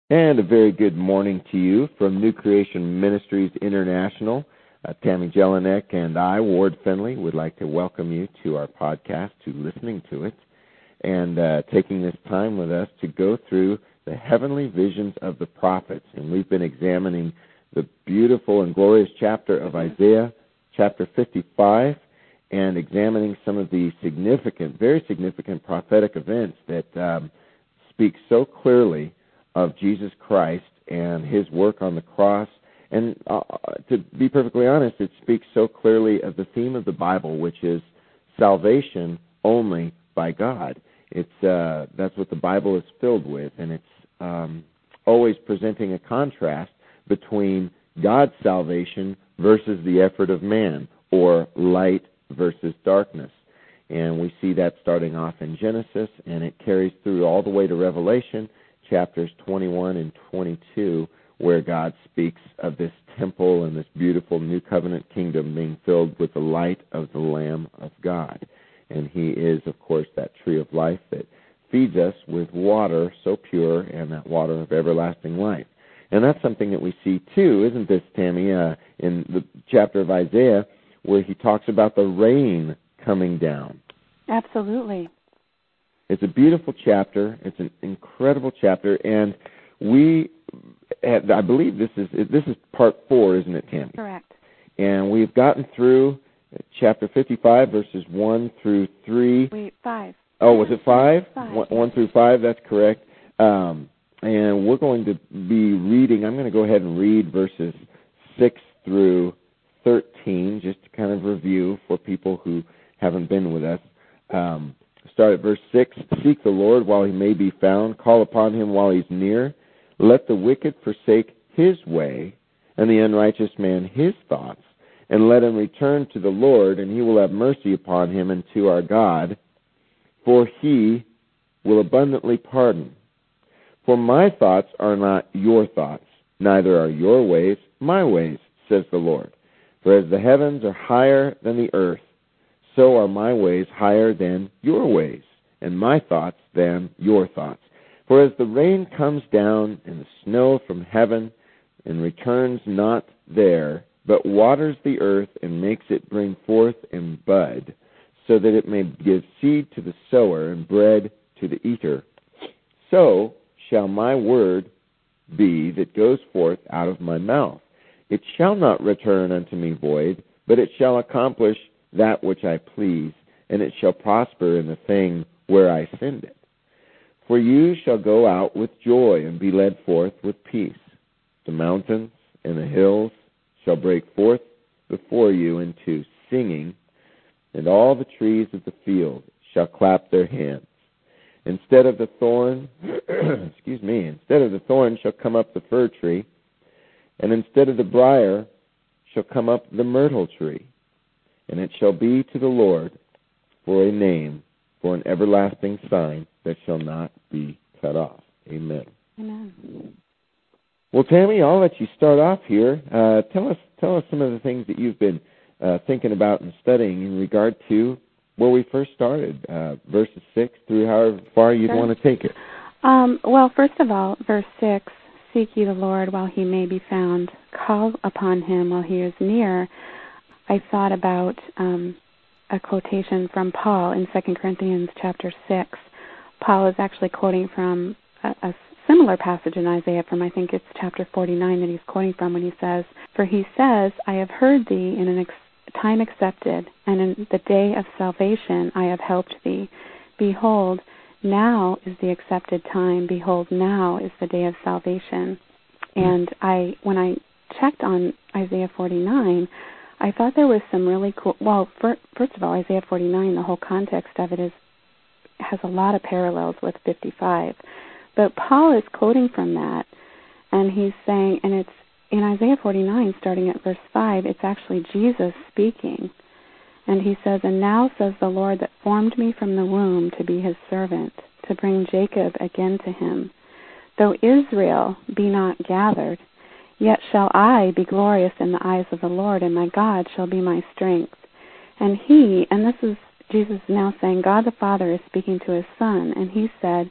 And a very good morning to you from New Creation Ministries International. Tammy Jelinek and I, Ward Finley, would like to welcome you to our podcast, to listening to it, and taking this time with us to go through the heavenly visions of the prophets. And we've been examining the beautiful and glorious chapter of Isaiah, chapter 55, and examining some of the significant, very significant prophetic events that speak so clearly of Jesus Christ and his work on the cross. And to be perfectly honest, it speaks so clearly of the theme of the Bible, which is salvation only by God. That's what the Bible is filled with, and it's always presenting a contrast between God's salvation versus the effort of man, or light versus darkness. And we see that starting off in Genesis, and it carries through all the way to Revelation, chapters 21 and 22, where God speaks of this temple and this beautiful new covenant kingdom being filled with the light of the Lamb of God. And he is, of course, that tree of life that feeds us with water so pure, and that water of everlasting life. And that's something that we see, too, isn't this, Tammy, in the chapter of Isaiah, where he talks about the rain coming down. Absolutely. It's a beautiful chapter. It's an incredible chapter, and I believe this is part 4, isn't it, Tammy? Correct. And we've gotten through chapter 55, verses 1 through 3. Wait, 5. Oh, was it 5? 5. 1 through 5, that's correct. And we're going to be reading, I'm going to go ahead and read verses 6 through 13, just to kind of review for people who haven't been with us. Start at verse 6. Seek the Lord while he may be found. Call upon him while he's near. Let the wicked forsake his way, and the unrighteous man his thoughts. And let him return to the Lord, and he will have mercy upon him and to our God. For he will abundantly pardon. For my thoughts are not your thoughts, neither are your ways my ways, says the Lord. For as the heavens are higher than the earth, so are my ways higher than your ways, and my thoughts than your thoughts. For as the rain comes down and the snow from heaven, and returns not there, but waters the earth and makes it bring forth and bud, so that it may give seed to the sower and bread to the eater, so shall my word be that goes forth out of my mouth. It shall not return unto me void, but it shall accomplish that which I please, and it shall prosper in the thing where I send it. For you shall go out with joy and be led forth with peace. The mountains and the hills shall break forth before you into singing, and all the trees of the field shall clap their hands. Instead of the thorn, instead of the thorn shall come up the fir tree, and instead of the briar shall come up the myrtle tree. And it shall be to the Lord for a name, for an everlasting sign that shall not be cut off. Amen. Amen. Well, Tammy, I'll let you start off here. Tell us some of the things that you've been thinking about and studying in regard to where we first started, verses 6 through however far you'd want to take it. Well, first of all, verse 6, seek ye the Lord while he may be found. Call upon him while he is near. I thought about a quotation from Paul in 2 Corinthians chapter 6. Paul is actually quoting from a similar passage in Isaiah from, I think it's chapter 49 that he's quoting from, when he says, for he says, I have heard thee in a time accepted, and in the day of salvation I have helped thee. Behold, now is the accepted time. Behold, now is the day of salvation. And when I checked on Isaiah 49, I thought there was some really cool, well, first of all, Isaiah 49, the whole context of it has a lot of parallels with 55. But Paul is quoting from that, and he's saying, and it's in Isaiah 49, starting at verse 5, it's actually Jesus speaking. And he says, and now says the Lord that formed me from the womb to be his servant, to bring Jacob again to him. Though Israel be not gathered, yet shall I be glorious in the eyes of the Lord, and my God shall be my strength. And he, and this is Jesus now saying, God the Father is speaking to his Son, and he said,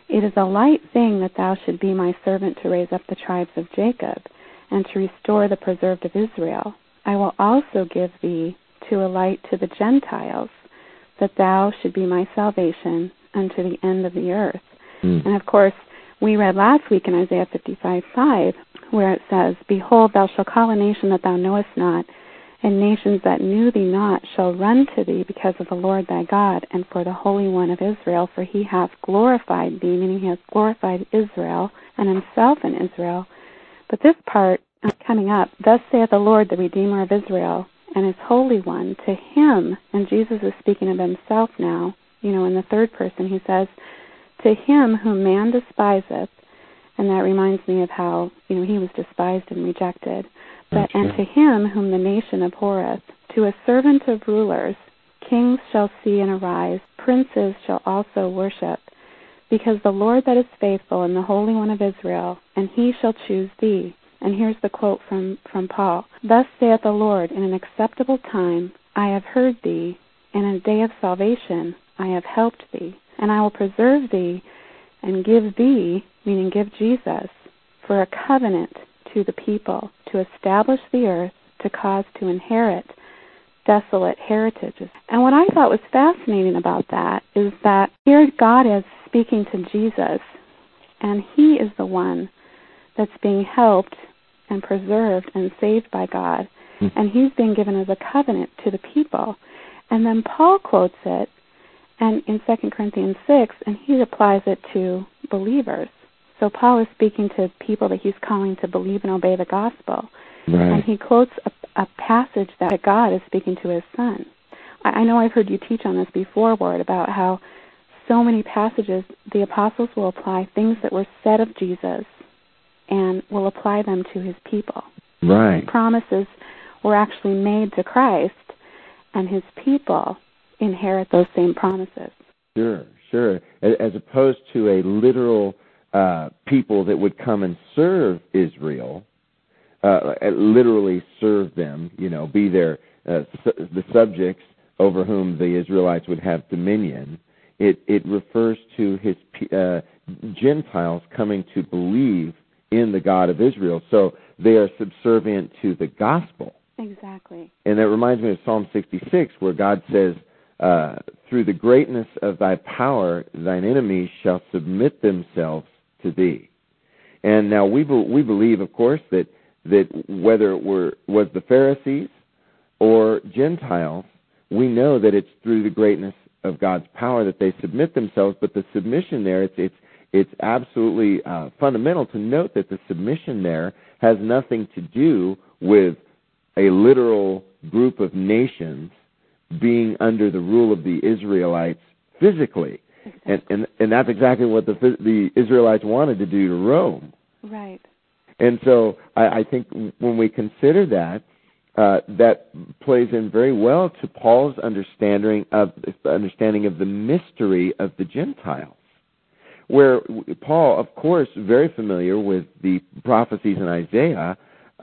It is a light thing that thou should be my servant to raise up the tribes of Jacob, and to restore the preserved of Israel. I will also give thee to a light to the Gentiles, that thou should be my salvation unto the end of the earth. And of course, we read last week in Isaiah 55:5, where it says, Behold, thou shalt call a nation that thou knowest not, and nations that knew thee not shall run to thee because of the Lord thy God, and for the Holy One of Israel, for he hath glorified thee, meaning he has glorified Israel and himself in Israel. But this part coming up, thus saith the Lord, the Redeemer of Israel, and his Holy One, to him, and Jesus is speaking of himself now, in the third person, he says, to him whom man despiseth, and that reminds me of how, he was despised and rejected, and to him whom the nation abhorreth, to a servant of rulers, kings shall see and arise, princes shall also worship, because the Lord that is faithful and the Holy One of Israel, and he shall choose thee. And here's the quote from Paul. Thus saith the Lord, in an acceptable time I have heard thee, and in a day of salvation I have helped thee. And I will preserve thee and give thee, meaning give Jesus, for a covenant to the people, to establish the earth, to cause to inherit desolate heritages. And what I thought was fascinating about that is that here God is speaking to Jesus, and he is the one that's being helped and preserved and saved by God, and he's being given as a covenant to the people. And then Paul quotes it and in 2 Corinthians 6, and he applies it to believers. So Paul is speaking to people that he's calling to believe and obey the gospel. Right. And he quotes a passage that God is speaking to his son. I know I've heard you teach on this before, Ward, about how so many passages the apostles will apply things that were said of Jesus and will apply them to his people. Right. Promises were actually made to Christ, and his people inherit those same promises. Sure. As opposed to a literal people that would come and serve Israel, literally serve them, be their the subjects over whom the Israelites would have dominion. It refers to his Gentiles coming to believe in the God of Israel. So they are subservient to the gospel. Exactly. And that reminds me of Psalm 66, where God says, through the greatness of thy power, thine enemies shall submit themselves to thee. And now we believe, of course, that whether it was the Pharisees or Gentiles, we know that it's through the greatness of God's power that they submit themselves. But the submission there, it's absolutely fundamental to note that the submission there has nothing to do with a literal group of nations being under the rule of the Israelites physically. And that's exactly what the Israelites wanted to do to Rome. Right. And so I think when we consider that, that plays in very well to Paul's understanding of the mystery of the Gentiles, where Paul, of course, very familiar with the prophecies in Isaiah,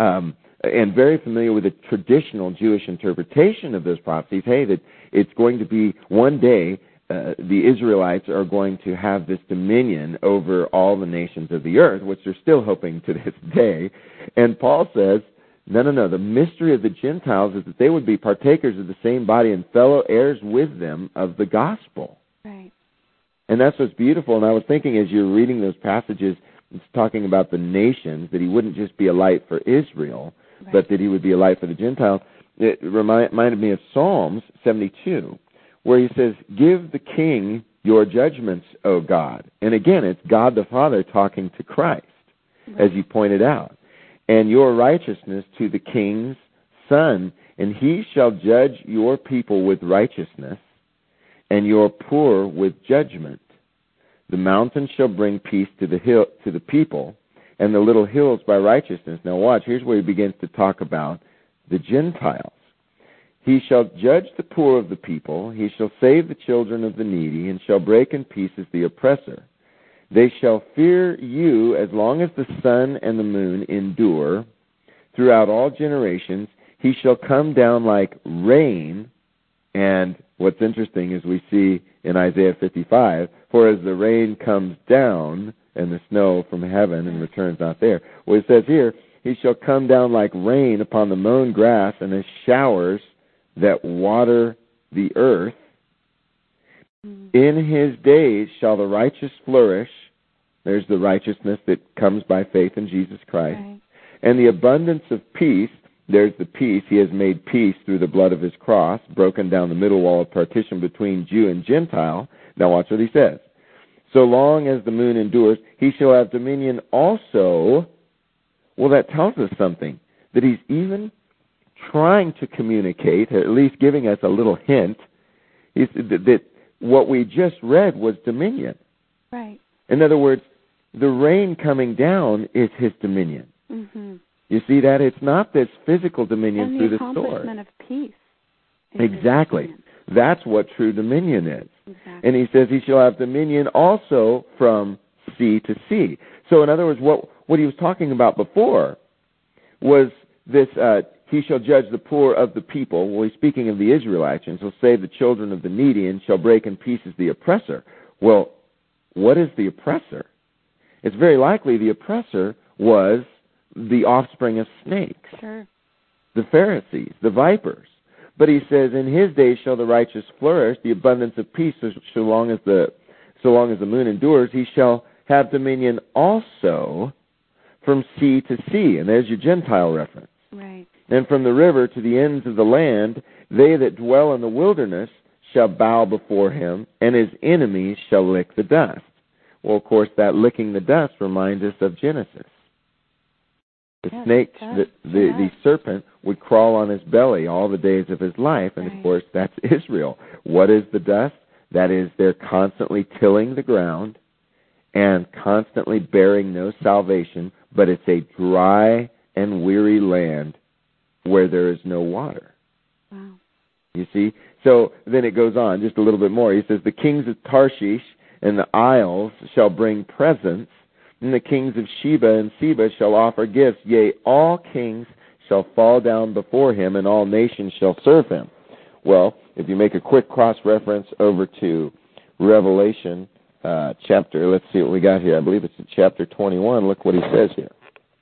and very familiar with the traditional Jewish interpretation of those prophecies. Hey, that it's going to be one day the Israelites are going to have this dominion over all the nations of the earth, which they're still hoping to this day. And Paul says, no, the mystery of the Gentiles is that they would be partakers of the same body and fellow heirs with them of the gospel. Right. And that's what's beautiful. And I was thinking as you're reading those passages, it's talking about the nations, that he wouldn't just be a light for Israel, right, but that he would be a light for the Gentiles. It reminded me of Psalms 72, where he says, give the king your judgments, O God. And again, it's God the Father talking to Christ, right, as you pointed out. And your righteousness to the king's son, and he shall judge your people with righteousness, and your poor with judgment. The mountains shall bring peace to the people, and the little hills by righteousness. Now watch, here's where he begins to talk about the Gentiles. He shall judge the poor of the people, he shall save the children of the needy, and shall break in pieces the oppressor. They shall fear you as long as the sun and the moon endure. Throughout all generations, he shall come down like rain. And what's interesting is we see in Isaiah 55, for as the rain comes down and the snow from heaven and returns not there. Well, it says here, he shall come down like rain upon the mown grass and as showers that water the earth. In his days shall the righteous flourish. There's the righteousness that comes by faith in Jesus Christ. Right. And the abundance of peace, there's the peace. He has made peace through the blood of his cross, broken down the middle wall of partition between Jew and Gentile. Now watch what he says. So long as the moon endures, he shall have dominion also. Well, that tells us something, that he's even trying to communicate, at least giving us a little hint, that what we just read was dominion. Right. In other words, the rain coming down is his dominion. Mm-hmm. You see that? It's not this physical dominion and through the sword. sword. And the accomplishment of peace. Exactly. That's what true dominion is. Exactly. And he says he shall have dominion also from sea to sea. So in other words, what he was talking about before was this, he shall judge the poor of the people. Well, he's speaking of the Israelites, and shall save the children of the needy, and shall break in pieces the oppressor. Well, what is the oppressor? It's very likely the oppressor was the offspring of snakes. Sure. The Pharisees, the vipers. But he says, in his days shall the righteous flourish, the abundance of peace, so long as the moon endures, he shall have dominion also from sea to sea. And there's your Gentile reference. Right. And from the river to the ends of the land, they that dwell in the wilderness shall bow before him, and his enemies shall lick the dust. Well, of course, that licking the dust reminds us of Genesis. The snake, the serpent, would crawl on his belly all the days of his life, and of course, that's Israel. What is the dust? That is, they're constantly tilling the ground and constantly bearing no salvation, but it's a dry and weary land where there is no water. Wow. You see? So then it goes on just a little bit more. He says, the kings of Tarshish and the isles shall bring presents, and the kings of Sheba and Seba shall offer gifts. Yea, all kings shall fall down before him, and all nations shall serve him. Well, if you make a quick cross-reference over to Revelation chapter, let's see what we got here. I believe it's in chapter 21. Look what he says here.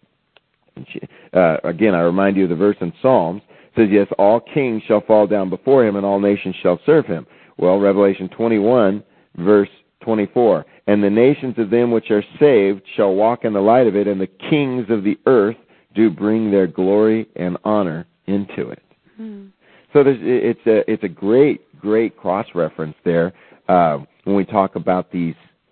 Again, I remind you of the verse in Psalms. It says, yes, all kings shall fall down before him, and all nations shall serve him. Well, Revelation 21, verse 24. And the nations of them which are saved shall walk in the light of it, and the kings of the earth do bring their glory and honor into it. Mm. So it's a great cross-reference there when we talk about these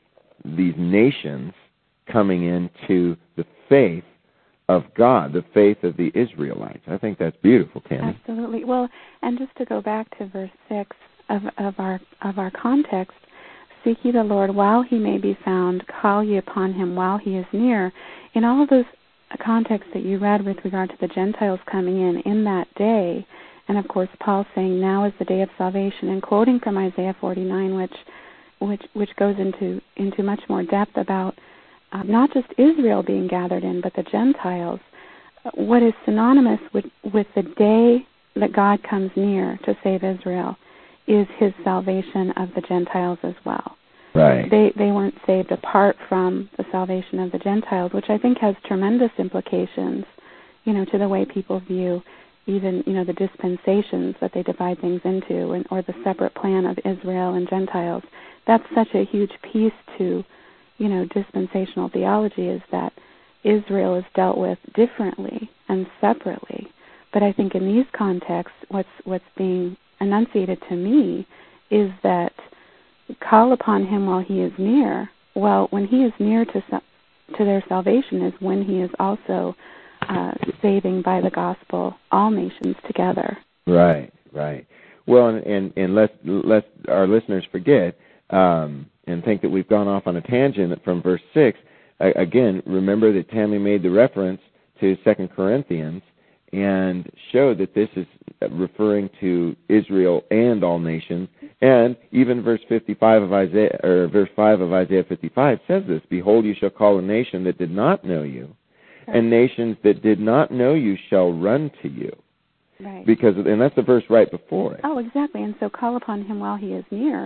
nations coming into the faith of God, the faith of the Israelites. I think that's beautiful, Tammy. Absolutely. Well, and just to go back to verse 6 of our context, seek ye the Lord while he may be found, call ye upon him while he is near. In all of those contexts that you read with regard to the Gentiles coming in that day, and of course Paul saying now is the day of salvation, and quoting from Isaiah 49, which goes into much more depth about not just Israel being gathered in, but the Gentiles. What is synonymous with the day that God comes near to save Israel is his salvation of the Gentiles as well. Right. They weren't saved apart from the salvation of the Gentiles, which I think has tremendous implications, to the way people view even, the dispensations that they divide things into, or the separate plan of Israel and Gentiles. That's such a huge piece to, dispensational theology, is that Israel is dealt with differently and separately. But I think in these contexts, what's being enunciated to me is that call upon him while he is near. Well, when he is near to their salvation is when he is also saving by the gospel all nations together. Right. Well, and lest our listeners forget and think that we've gone off on a tangent from verse 6, again, remember that Tammy made the reference to 2 Corinthians and showed that this is referring to Israel and all nations. And even verse 55 of Isaiah, or verse 5 of Isaiah 55 says this: behold, you shall call a nation that did not know you, and nations that did not know you shall run to you. Right. And that's the verse right before it. Oh, exactly. And so call upon him while he is near.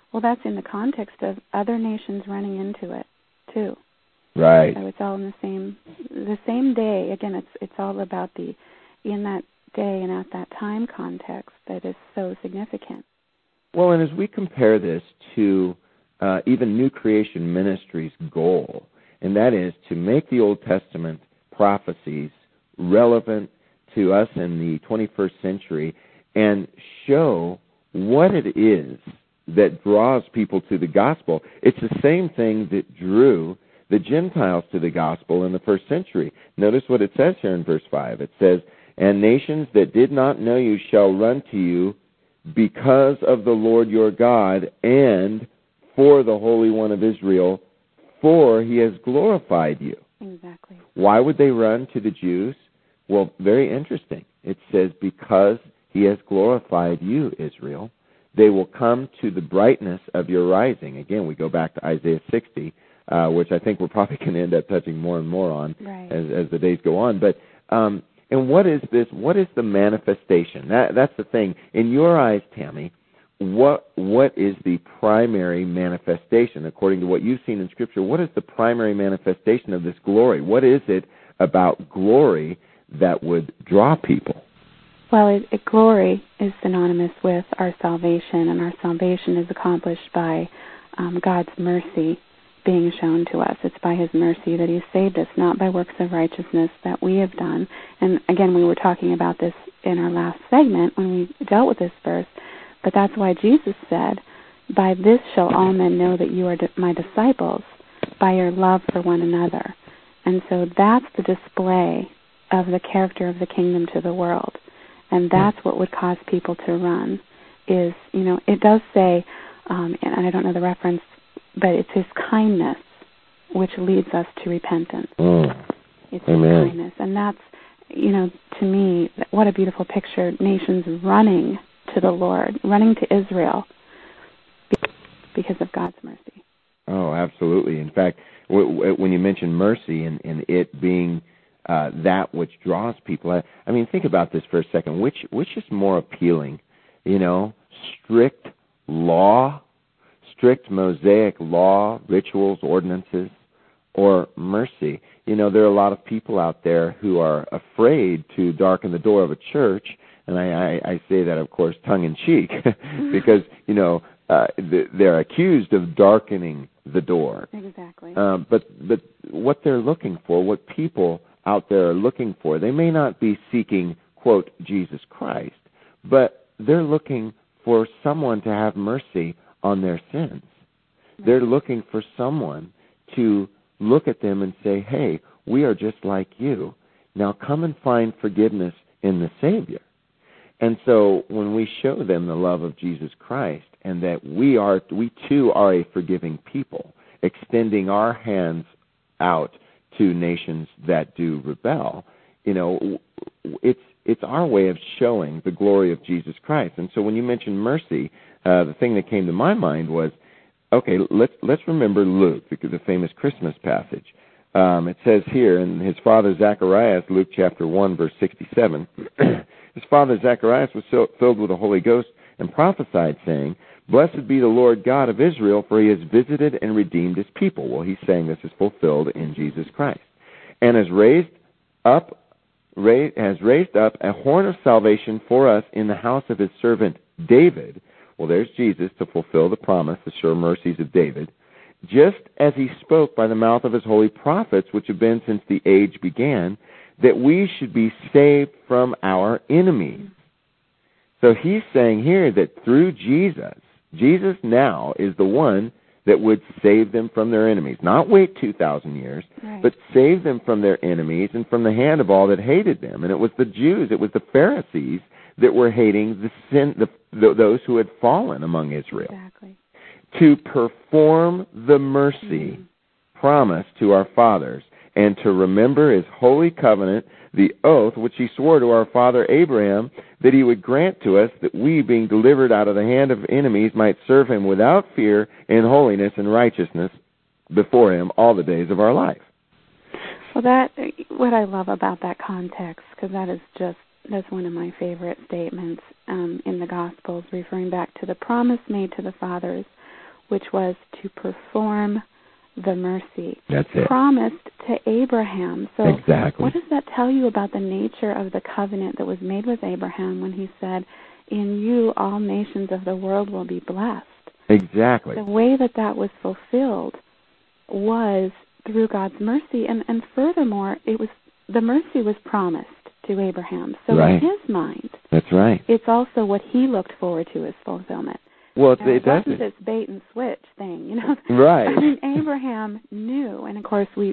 Well, that's in the context of other nations running into it, too. Right. So it's all in the same day. Again, it's all about in that day and at that time context that is so significant. Well, and as we compare this to even New Creation Ministry's goal, and that is to make the Old Testament prophecies relevant to us in the 21st century and show what it is that draws people to the gospel. It's the same thing that drew the Gentiles to the gospel in the first century. Notice what it says here in verse 5. It says, "And nations that did not know you shall run to you because of the Lord your God and for the Holy One of Israel, for he has glorified you." Exactly. Why would they run to the Jews? Well, very interesting. It says, because he has glorified you, Israel. They will come to the brightness of your rising. Again, we go back to Isaiah 60, which I think we're probably going to end up touching more and more on as the days go on. But and what is this? What is the manifestation? That's the thing. In your eyes, Tammy, what is the primary manifestation, according to what you've seen in Scripture? What is the primary manifestation of this glory? What is it about glory that would draw people? Well, glory is synonymous with our salvation, and our salvation is accomplished by God's mercy being shown to us. It's by his mercy that he saved us, not by works of righteousness that we have done. And again, we were talking about this in our last segment when we dealt with this verse, but that's why Jesus said, "By this shall all men know that you are my disciples, by your love for one another." And so that's the display of the character of the kingdom to the world. And that's what would cause people to run is, it does say, and I don't know the reference, but it's his kindness which leads us to repentance. It's his kindness. And that's, to me, what a beautiful picture. Nations running to the Lord, running to Israel because of God's mercy. Oh, absolutely. In fact, when you mention mercy and it being that which draws people. I mean, think about this for a second. Which is more appealing? Strict law, strict Mosaic law, rituals, ordinances, or mercy? There are a lot of people out there who are afraid to darken the door of a church, and I say that, of course, tongue-in-cheek, because, they're accused of darkening the door. Exactly. But what they're looking for, what people out there are looking for, they may not be seeking, quote, Jesus Christ, but they're looking for someone to have mercy on their sins. Right. They're looking for someone to look at them and say, hey, we are just like you. Now come and find forgiveness in the Savior. And so when we show them the love of Jesus Christ and that we too are a forgiving people, extending our hands out to nations that do rebel, it's our way of showing the glory of Jesus Christ. And so when you mentioned mercy, the thing that came to my mind was, okay, let's remember Luke, the famous Christmas passage. It says here in his father Zacharias, Luke chapter 1, verse 67, his father Zacharias was filled with the Holy Ghost and prophesied, saying, "Blessed be the Lord God of Israel, for he has visited and redeemed his people." Well, he's saying this is fulfilled in Jesus Christ. "And has raised up a horn of salvation for us in the house of his servant David." Well, there's Jesus to fulfill the promise, the sure mercies of David, "just as he spoke by the mouth of his holy prophets, which have been since the age began, that we should be saved from our enemies." So he's saying here that through Jesus now is the one that would save them from their enemies. Not wait 2,000 years, right, but save them from their enemies and from the hand of all that hated them. And it was the Jews, it was the Pharisees that were hating those who had fallen among Israel. Exactly. To perform the mercy promised to our fathers, and to remember his holy covenant, the oath which he swore to our father Abraham, that he would grant to us that we, being delivered out of the hand of enemies, might serve him without fear in holiness and righteousness before him all the days of our life. Well, what I love about that context, because that's one of my favorite statements in the Gospels, referring back to the promise made to the fathers which was to perform the mercy That's it. promised to Abraham. So exactly. What does that tell you about the nature of the covenant that was made with Abraham when he said, "In you all nations of the world will be blessed"? Exactly. The way that was fulfilled was through God's mercy, and furthermore, the mercy was promised to Abraham. So right. in his mind, that's right. It's also what he looked forward to as fulfillment. Well, it wasn't this bait and switch thing, Right. I mean, Abraham knew, and of course we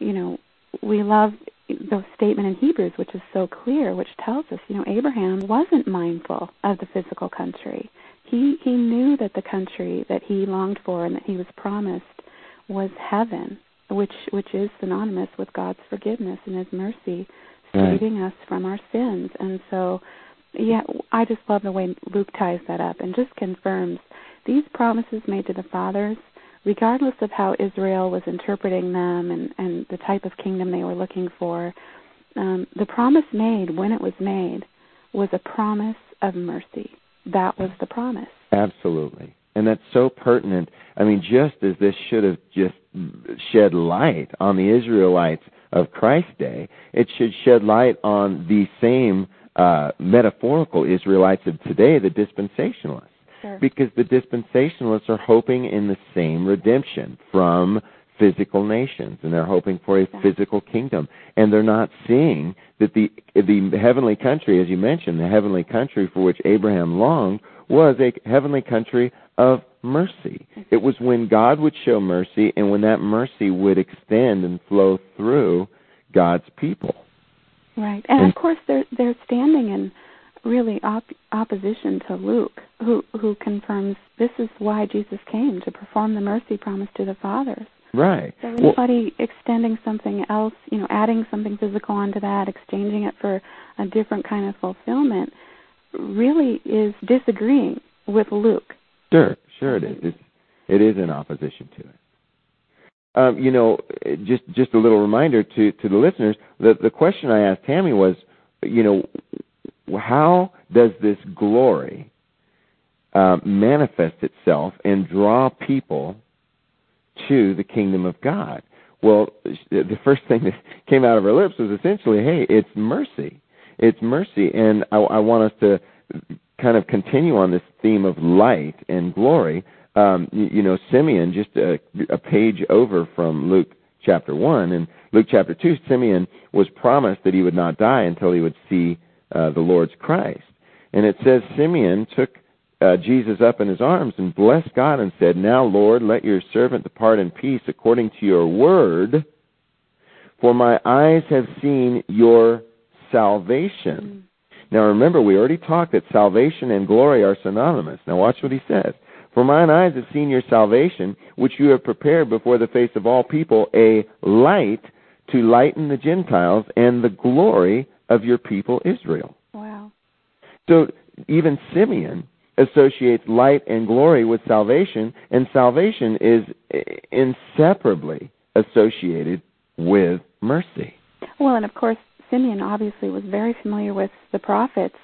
love the statement in Hebrews, which is so clear, which tells us, Abraham wasn't mindful of the physical country. He knew that the country that he longed for and that he was promised was heaven, which is synonymous with God's forgiveness and his mercy, saving us from our sins. And so, I just love the way Luke ties that up and just confirms these promises made to the fathers, regardless of how Israel was interpreting them and the type of kingdom they were looking for. The promise made, when it was made, was a promise of mercy. That was the promise. Absolutely. And that's so pertinent. I mean, just as this should have just shed light on the Israelites of Christ's day, it should shed light on the same metaphorical Israelites of today, the dispensationalists. Sure. Because the dispensationalists are hoping in the same redemption from physical nations, and they're hoping for a physical kingdom. And they're not seeing that the heavenly country, as you mentioned, the heavenly country for which Abraham longed, was a heavenly country of mercy. It was when God would show mercy and when that mercy would extend and flow through God's people. Right. And of course they're standing in really opposition to Luke, who confirms this is why Jesus came, to perform the mercy promised to the fathers. Right. So anybody extending something else, adding something physical onto that, exchanging it for a different kind of fulfillment, really is disagreeing with Luke. Sure it is. It is in opposition to it. Just a little reminder to the listeners, the question I asked Tammy was, how does this glory manifest itself and draw people to the kingdom of God? Well, the first thing that came out of her lips was essentially, hey, it's mercy. It's mercy. And I want us to kind of continue on this theme of light and glory. Simeon, just a page over from Luke chapter 1, and Luke chapter 2, Simeon was promised that he would not die until he would see the Lord's Christ. And it says Simeon took Jesus up in his arms and blessed God and said, "Now, Lord, let your servant depart in peace according to your word, for my eyes have seen your salvation." Now, remember, we already talked that salvation and glory are synonymous. Now, watch what he says. "For mine eyes have seen your salvation, which you have prepared before the face of all people, a light to lighten the Gentiles and the glory of your people Israel." Wow. So even Simeon associates light and glory with salvation, and salvation is inseparably associated with mercy. Well, and of course, Simeon obviously was very familiar with the prophets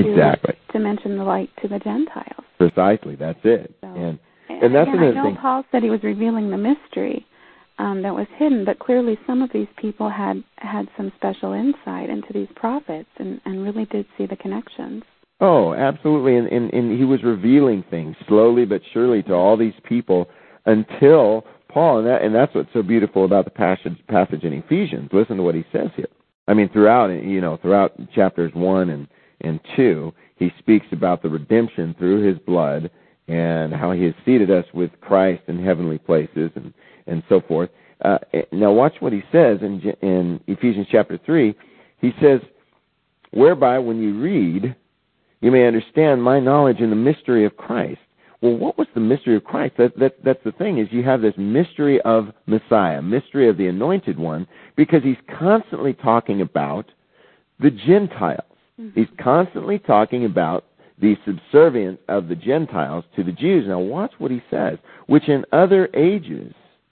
to mention the light to the Gentiles. Precisely, that's it. So, and again, that's another thing. I know Paul said he was revealing the mystery that was hidden, but clearly some of these people had some special insight into these prophets and really did see the connections. Oh, absolutely, and he was revealing things slowly but surely to all these people until Paul, and that's what's so beautiful about the passage in Ephesians. Listen to what he says here. I mean, throughout chapters 1 and 2, he speaks about the redemption through his blood and how he has seated us with Christ in heavenly places and so forth. Now watch what he says in Ephesians chapter 3. He says, "Whereby when you read, you may understand my knowledge in the mystery of Christ." Well, what was the mystery of Christ? That's the thing, is you have this mystery of Messiah, mystery of the Anointed One, because he's constantly talking about the Gentiles. Mm-hmm. He's constantly talking about the subservience of the Gentiles to the Jews. Now watch what he says, "which in other ages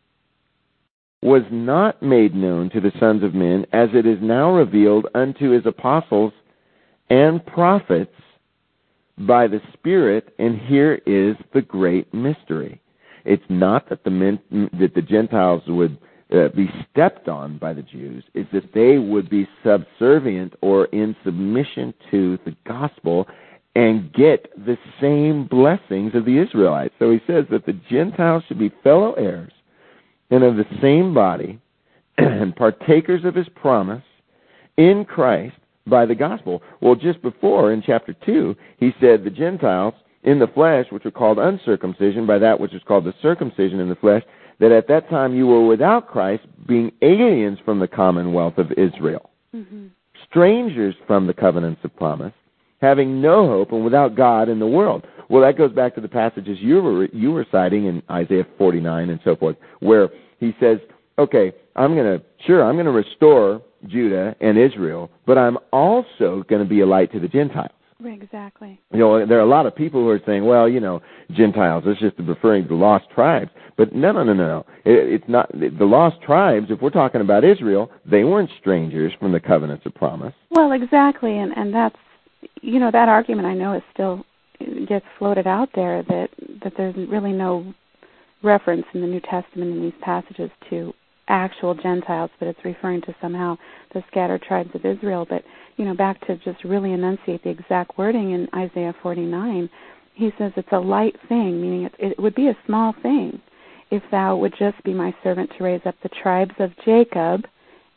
was not made known to the sons of men, as it is now revealed unto his apostles and prophets by the Spirit," and here is the great mystery. It's not that the Gentiles would be stepped on by the Jews. It's that they would be subservient or in submission to the gospel and get the same blessings of the Israelites. So he says that the Gentiles should be fellow heirs and of the same body and partakers of his promise in Christ by the gospel. Well, just before, in chapter 2, he said the Gentiles in the flesh, which were called uncircumcision by that which is called the circumcision in the flesh, that at that time you were without Christ, being aliens from the commonwealth of Israel, strangers from the covenants of promise, having no hope and without God in the world. Well, that goes back to the passages you were citing in Isaiah 49 and so forth, where he says, okay, I'm going to restore Judah and Israel, but I'm also going to be a light to the Gentiles. Exactly. There are a lot of people who are saying, well, Gentiles, it's just referring to the lost tribes. But no. It's not. The lost tribes, if we're talking about Israel, they weren't strangers from the covenants of promise. Well, exactly, and that's, that argument I know is still gets floated out there that there's really no reference in the New Testament in these passages to actual Gentiles, but it's referring to somehow the scattered tribes of Israel. But, back to just really enunciate the exact wording in Isaiah 49, he says it's a light thing, meaning it would be a small thing if thou would just be my servant to raise up the tribes of Jacob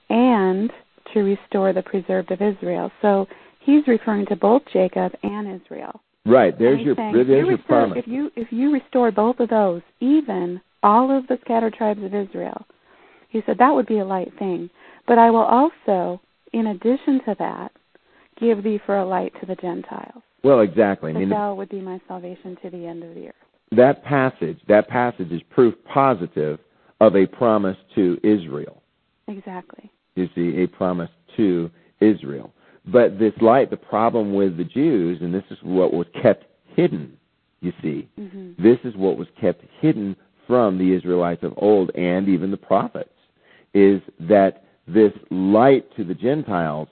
and to restore the preserved of Israel. So he's referring to both Jacob and Israel. Right, there's your promise. If you restore both of those, even all of the scattered tribes of Israel, he said that would be a light thing. But I will also, in addition to that, give thee for a light to the Gentiles. Well, exactly. Thou would be my salvation to the end of the earth. That passage is proof positive of a promise to Israel. Exactly. You see, a promise to Israel. But this light, the problem with the Jews, and this is what was kept hidden, you see. This is what was kept hidden from the Israelites of old and even the prophets, is that this light to the Gentiles,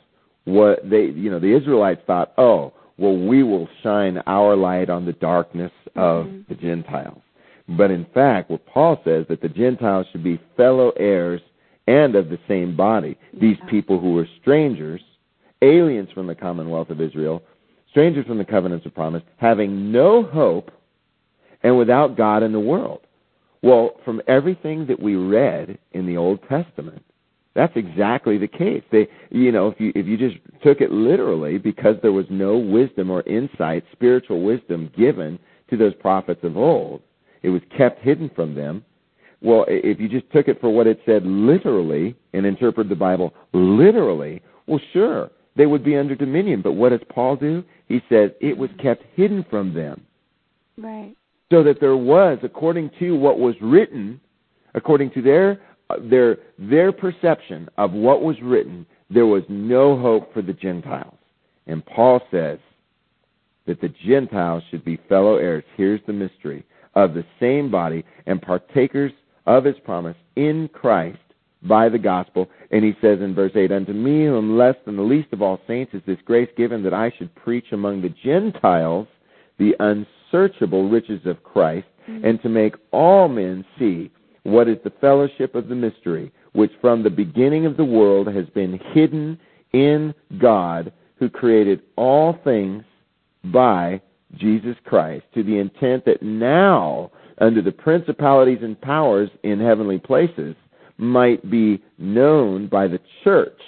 the Israelites thought, we will shine our light on the darkness of the Gentiles. But in fact, what Paul says, that the Gentiles should be fellow heirs and of the same body. These people who were strangers, aliens from the commonwealth of Israel, strangers from the covenants of promise, having no hope and without God in the world. Well, from everything that we read in the Old Testament, that's exactly the case. If you just took it literally, because there was no wisdom or insight, spiritual wisdom given to those prophets of old, it was kept hidden from them. Well, if you just took it for what it said literally and interpreted the Bible literally, well, sure, they would be under dominion. But what does Paul do? He says it was kept hidden from them. Right. So that there was, according to what was written, according to their perception of what was written, there was no hope for the Gentiles. And Paul says that the Gentiles should be fellow heirs. Here's the mystery: of the same body and partakers of his promise in Christ by the gospel. And he says in verse 8, unto me, who am less than the least of all saints, is this grace given, that I should preach among the Gentiles the unsearchable riches of Christ, and to make all men see what is the fellowship of the mystery, which from the beginning of the world has been hidden in God, who created all things by Jesus Christ, to the intent that now, under the principalities and powers in heavenly places, might be known by the church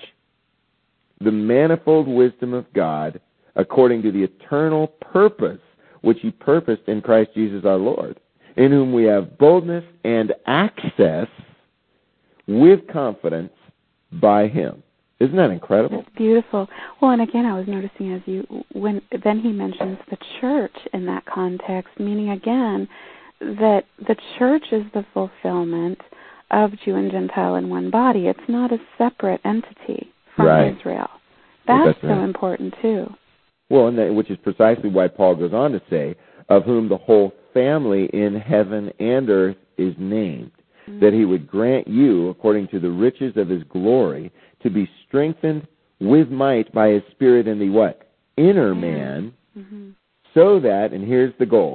the manifold wisdom of God, according to the eternal purpose which he purposed in Christ Jesus our Lord, in whom we have boldness and access with confidence by him. Isn't that incredible? That's beautiful. Well, and again, I was noticing then he mentions the church in that context, meaning again that the church is the fulfillment of Jew and Gentile in one body. It's not a separate entity from Israel. That's so important too. Well, which is precisely why Paul goes on to say, of whom the whole family in heaven and earth is named, that he would grant you, according to the riches of his glory, to be strengthened with might by his Spirit in the what? Inner man, so that, and here's the goal,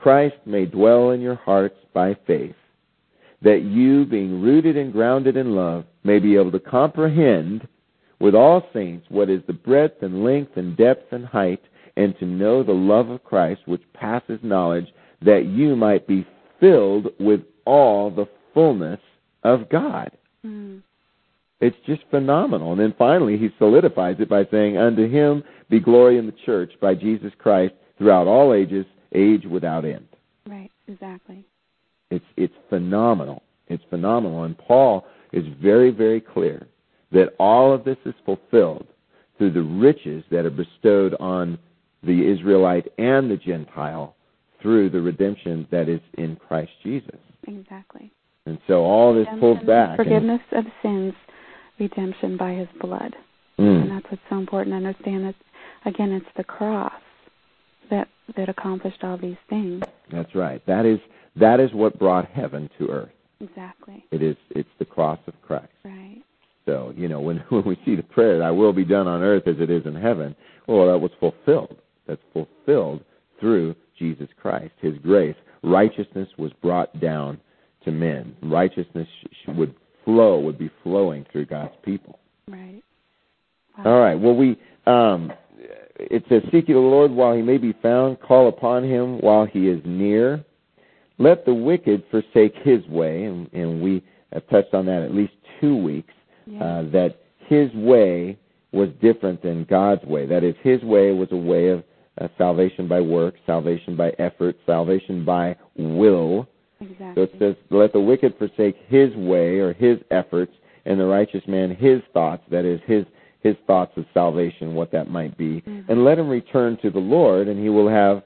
Christ may dwell in your hearts by faith, that you, being rooted and grounded in love, may be able to comprehend with all saints what is the breadth and length and depth and height, and to know the love of Christ, which passes knowledge, that you might be filled with all the fullness of God. Mm. It's just phenomenal. And then finally, he solidifies it by saying, unto him be glory in the church by Jesus Christ throughout all ages, age without end. Right, exactly. It's phenomenal. It's phenomenal. And Paul is very, very clear that all of this is fulfilled through the riches that are bestowed on the Israelite and the Gentile through the redemption that is in Christ Jesus. Exactly. And so all this pulls back. Forgiveness of sins, redemption by his blood. And that's what's so important to understand. That, again, it's the cross that accomplished all these things. That's right. That is what brought heaven to earth. Exactly. It's the cross of Christ. Right. So, when we see the prayer, thy will be done on earth as it is in heaven, well, that was fulfilled. That's fulfilled through Jesus Christ, his grace. Righteousness was brought down to men. Righteousness would be flowing through God's people. Right. Wow. All right. Well, it says, seek ye the Lord while he may be found, call upon him while he is near. Let the wicked forsake his way, and we have touched on that at least 2 weeks, that his way was different than God's way. That is, his way was a way of salvation by work, salvation by effort, salvation by will. Exactly. So it says, let the wicked forsake his way or his efforts, and the righteous man his thoughts, that is, his thoughts of salvation, what that might be, and let him return to the Lord, and he will have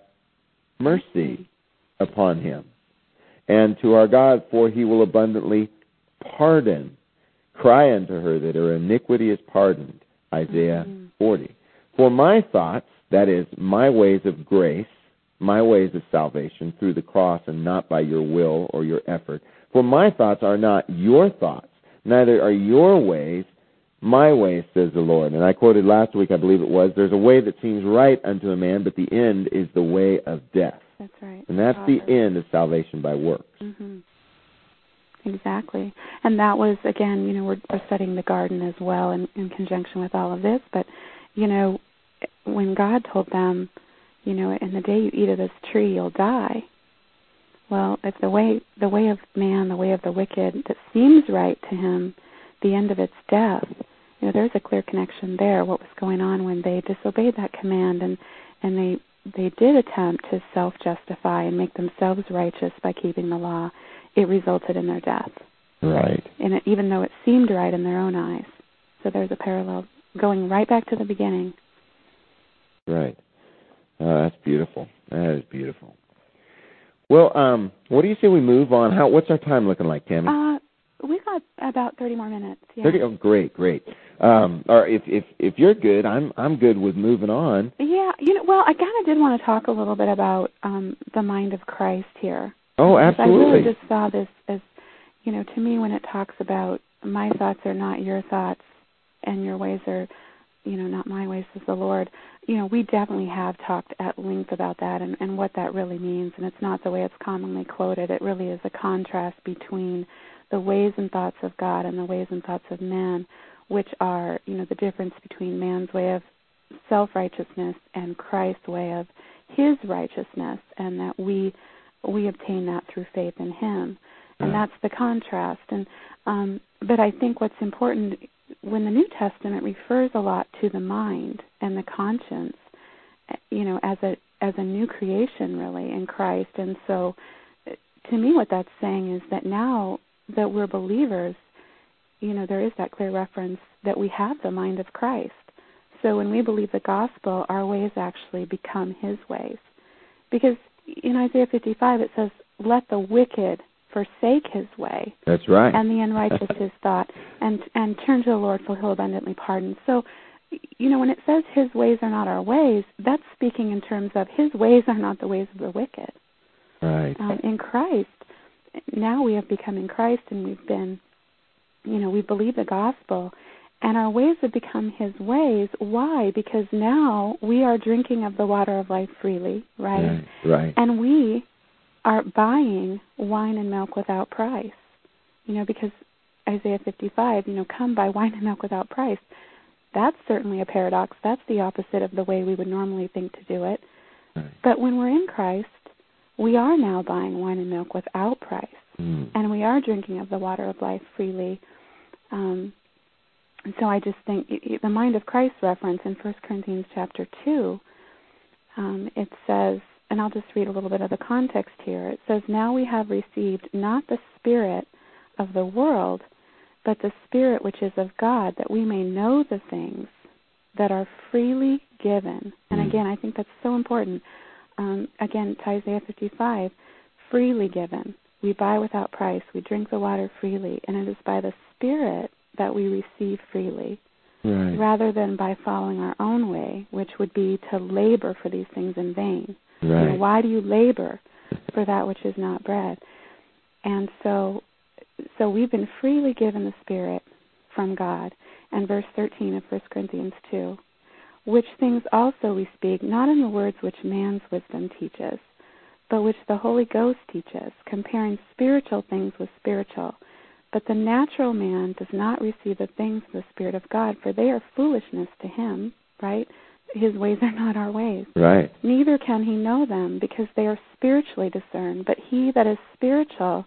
mercy upon him. And to our God, for he will abundantly pardon. Cry unto her that her iniquity is pardoned. Isaiah 40. For my thoughts, that is, my ways of grace, my ways of salvation through the cross and not by your will or your effort. For my thoughts are not your thoughts, neither are your ways my ways, says the Lord. And I quoted last week, I believe it was, there's a way that seems right unto a man, but the end is the way of death. That's right. And that's the end of salvation by works. Mm-hmm. Exactly. And that was, again, we're studying the garden as well in conjunction with all of this. But, when God told them, in the day you eat of this tree, you'll die. Well, if the way of man, the way of the wicked, that seems right to him, the end of its death, there's a clear connection there. What was going on when they disobeyed that command and they did attempt to self-justify and make themselves righteous by keeping the law, it resulted in their death. Right. And even though it seemed right in their own eyes. So there's a parallel going right back to the beginning. Right. That's beautiful. That is beautiful. Well, what do you say we move on? What's our time looking like, Tammy? We got about 30 more minutes. Yeah. 30. Oh, great. Or if you're good, I'm good with moving on. Yeah. Well, I kind of did want to talk a little bit about the mind of Christ here. Oh, absolutely. I really just saw this as, to me, when it talks about my thoughts are not your thoughts, and your ways are, not my ways, says the Lord. We definitely have talked at length about that and what that really means, and it's not the way it's commonly quoted. It really is a contrast between the ways and thoughts of God and the ways and thoughts of man, which are, the difference between man's way of self-righteousness and Christ's way of his righteousness, and that we obtain that through faith in him. And that's the contrast. And but I think what's important, when the New Testament refers a lot to the mind and the conscience, as a new creation, really, in Christ. And so, to me, what that's saying is that now that we're believers, there is that clear reference that we have the mind of Christ. So when we believe the gospel, our ways actually become his ways. Because in Isaiah 55 it says, let the wicked forsake his way. That's right. And the unrighteous his thought, and turn to the Lord, for he'll abundantly pardon. So, when it says his ways are not our ways, that's speaking in terms of his ways are not the ways of the wicked. Right. In Christ, now we have become in Christ, and we've been, we believe the gospel, and our ways have become his ways. Why? Because now we are drinking of the water of life freely, right? Right. And we are buying wine and milk without price. Because Isaiah 55, come buy wine and milk without price. That's certainly a paradox. That's the opposite of the way we would normally think to do it. Right. But when we're in Christ, we are now buying wine and milk without price. And we are drinking of the water of life freely. And so I just think the mind of Christ reference in 1 Corinthians chapter 2, it says, and I'll just read a little bit of the context here. It says, now we have received not the spirit of the world, but the Spirit which is of God, that we may know the things that are freely given. And again, I think that's so important. Again, to Isaiah 55, freely given. We buy without price. We drink the water freely. And it is by the Spirit that we receive freely, rather than by following our own way, which would be to labor for these things in vain. Right. Why do you labor for that which is not bread? And so we've been freely given the Spirit from God. And verse 13 of 1 Corinthians 2, which things also we speak, not in the words which man's wisdom teaches, but which the Holy Ghost teaches, comparing spiritual things with spiritual. But the natural man does not receive the things of the Spirit of God, for they are foolishness to him, right? His ways are not our ways. Right. Neither can he know them, because they are spiritually discerned. But he that is spiritual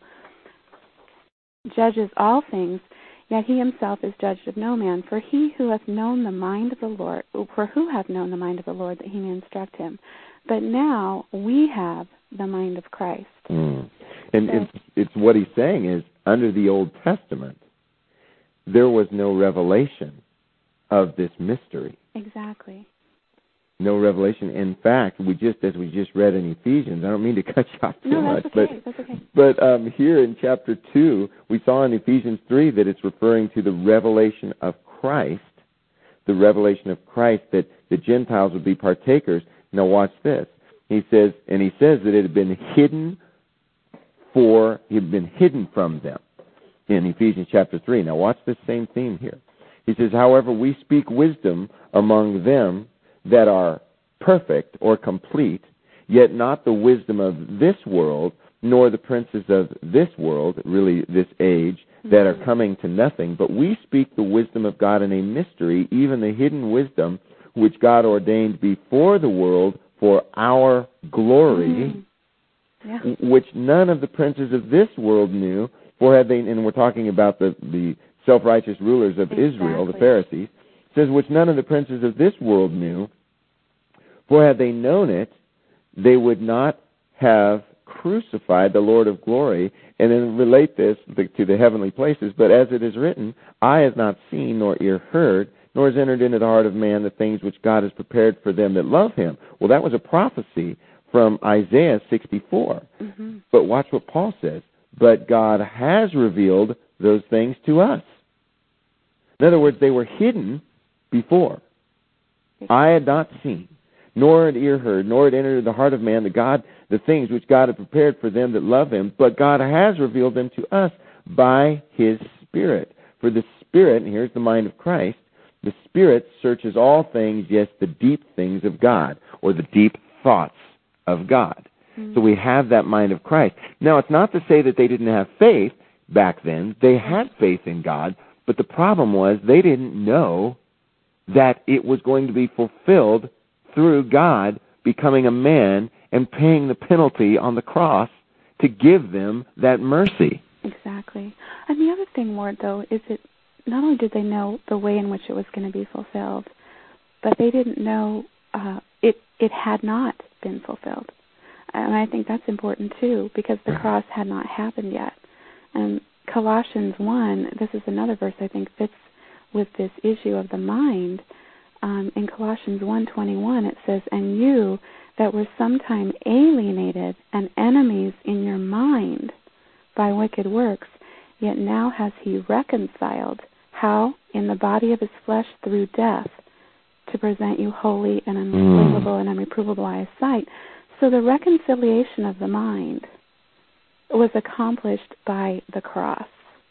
judges all things, yet he himself is judged of no man. For he who hath known the mind of the Lord, for who hath known the mind of the Lord, that he may instruct him? But now we have the mind of Christ. And it's what he's saying is, under the Old Testament, there was no revelation of this mystery. Exactly. No revelation. In fact, as we just read in Ephesians, I don't mean to cut you off too much, that's okay. But here in chapter 2, we saw in Ephesians 3 that it's referring to the revelation of Christ, that the Gentiles would be partakers. Now watch this. He says that it had been hidden from them in Ephesians chapter 3. Now watch this same theme here. He says, however, we speak wisdom among them that are perfect or complete, yet not the wisdom of this world, nor the princes of this world, really this age, that are coming to nothing. But we speak the wisdom of God in a mystery, even the hidden wisdom which God ordained before the world for our glory, which none of the princes of this world knew, for had they, and we're talking about the self-righteous rulers of Israel, the Pharisees, says, which none of the princes of this world knew, for had they known it, they would not have crucified the Lord of glory. And then relate this to the heavenly places. But as it is written, eye has not seen, nor ear heard, nor has entered into the heart of man the things which God has prepared for them that love him. Well, that was a prophecy from Isaiah 64. But watch what Paul says. But God has revealed those things to us. In other words, they were hidden before. Eye had not seen, nor had ear heard, nor had entered the heart of man the things which God had prepared for them that love him, but God has revealed them to us by his Spirit. For the Spirit, and here's the mind of Christ, the Spirit searches all things, yes, the deep things of God, or the deep thoughts of God. So we have that mind of Christ. Now, it's not to say that they didn't have faith back then. They had faith in God, but the problem was they didn't know that it was going to be fulfilled through God becoming a man and paying the penalty on the cross to give them that mercy. Exactly. And the other thing, Ward, though, is that not only did they know the way in which it was going to be fulfilled, but they didn't know it had not been fulfilled. And I think that's important, too, because the cross had not happened yet. And Colossians 1, this is another verse I think fits with this issue of the mind. In Colossians 1:21, it says, and you that were sometime alienated and enemies in your mind by wicked works, yet now has he reconciled, how? In the body of his flesh through death, to present you holy and unblameable and unreprovable by his sight. So the reconciliation of the mind was accomplished by the cross.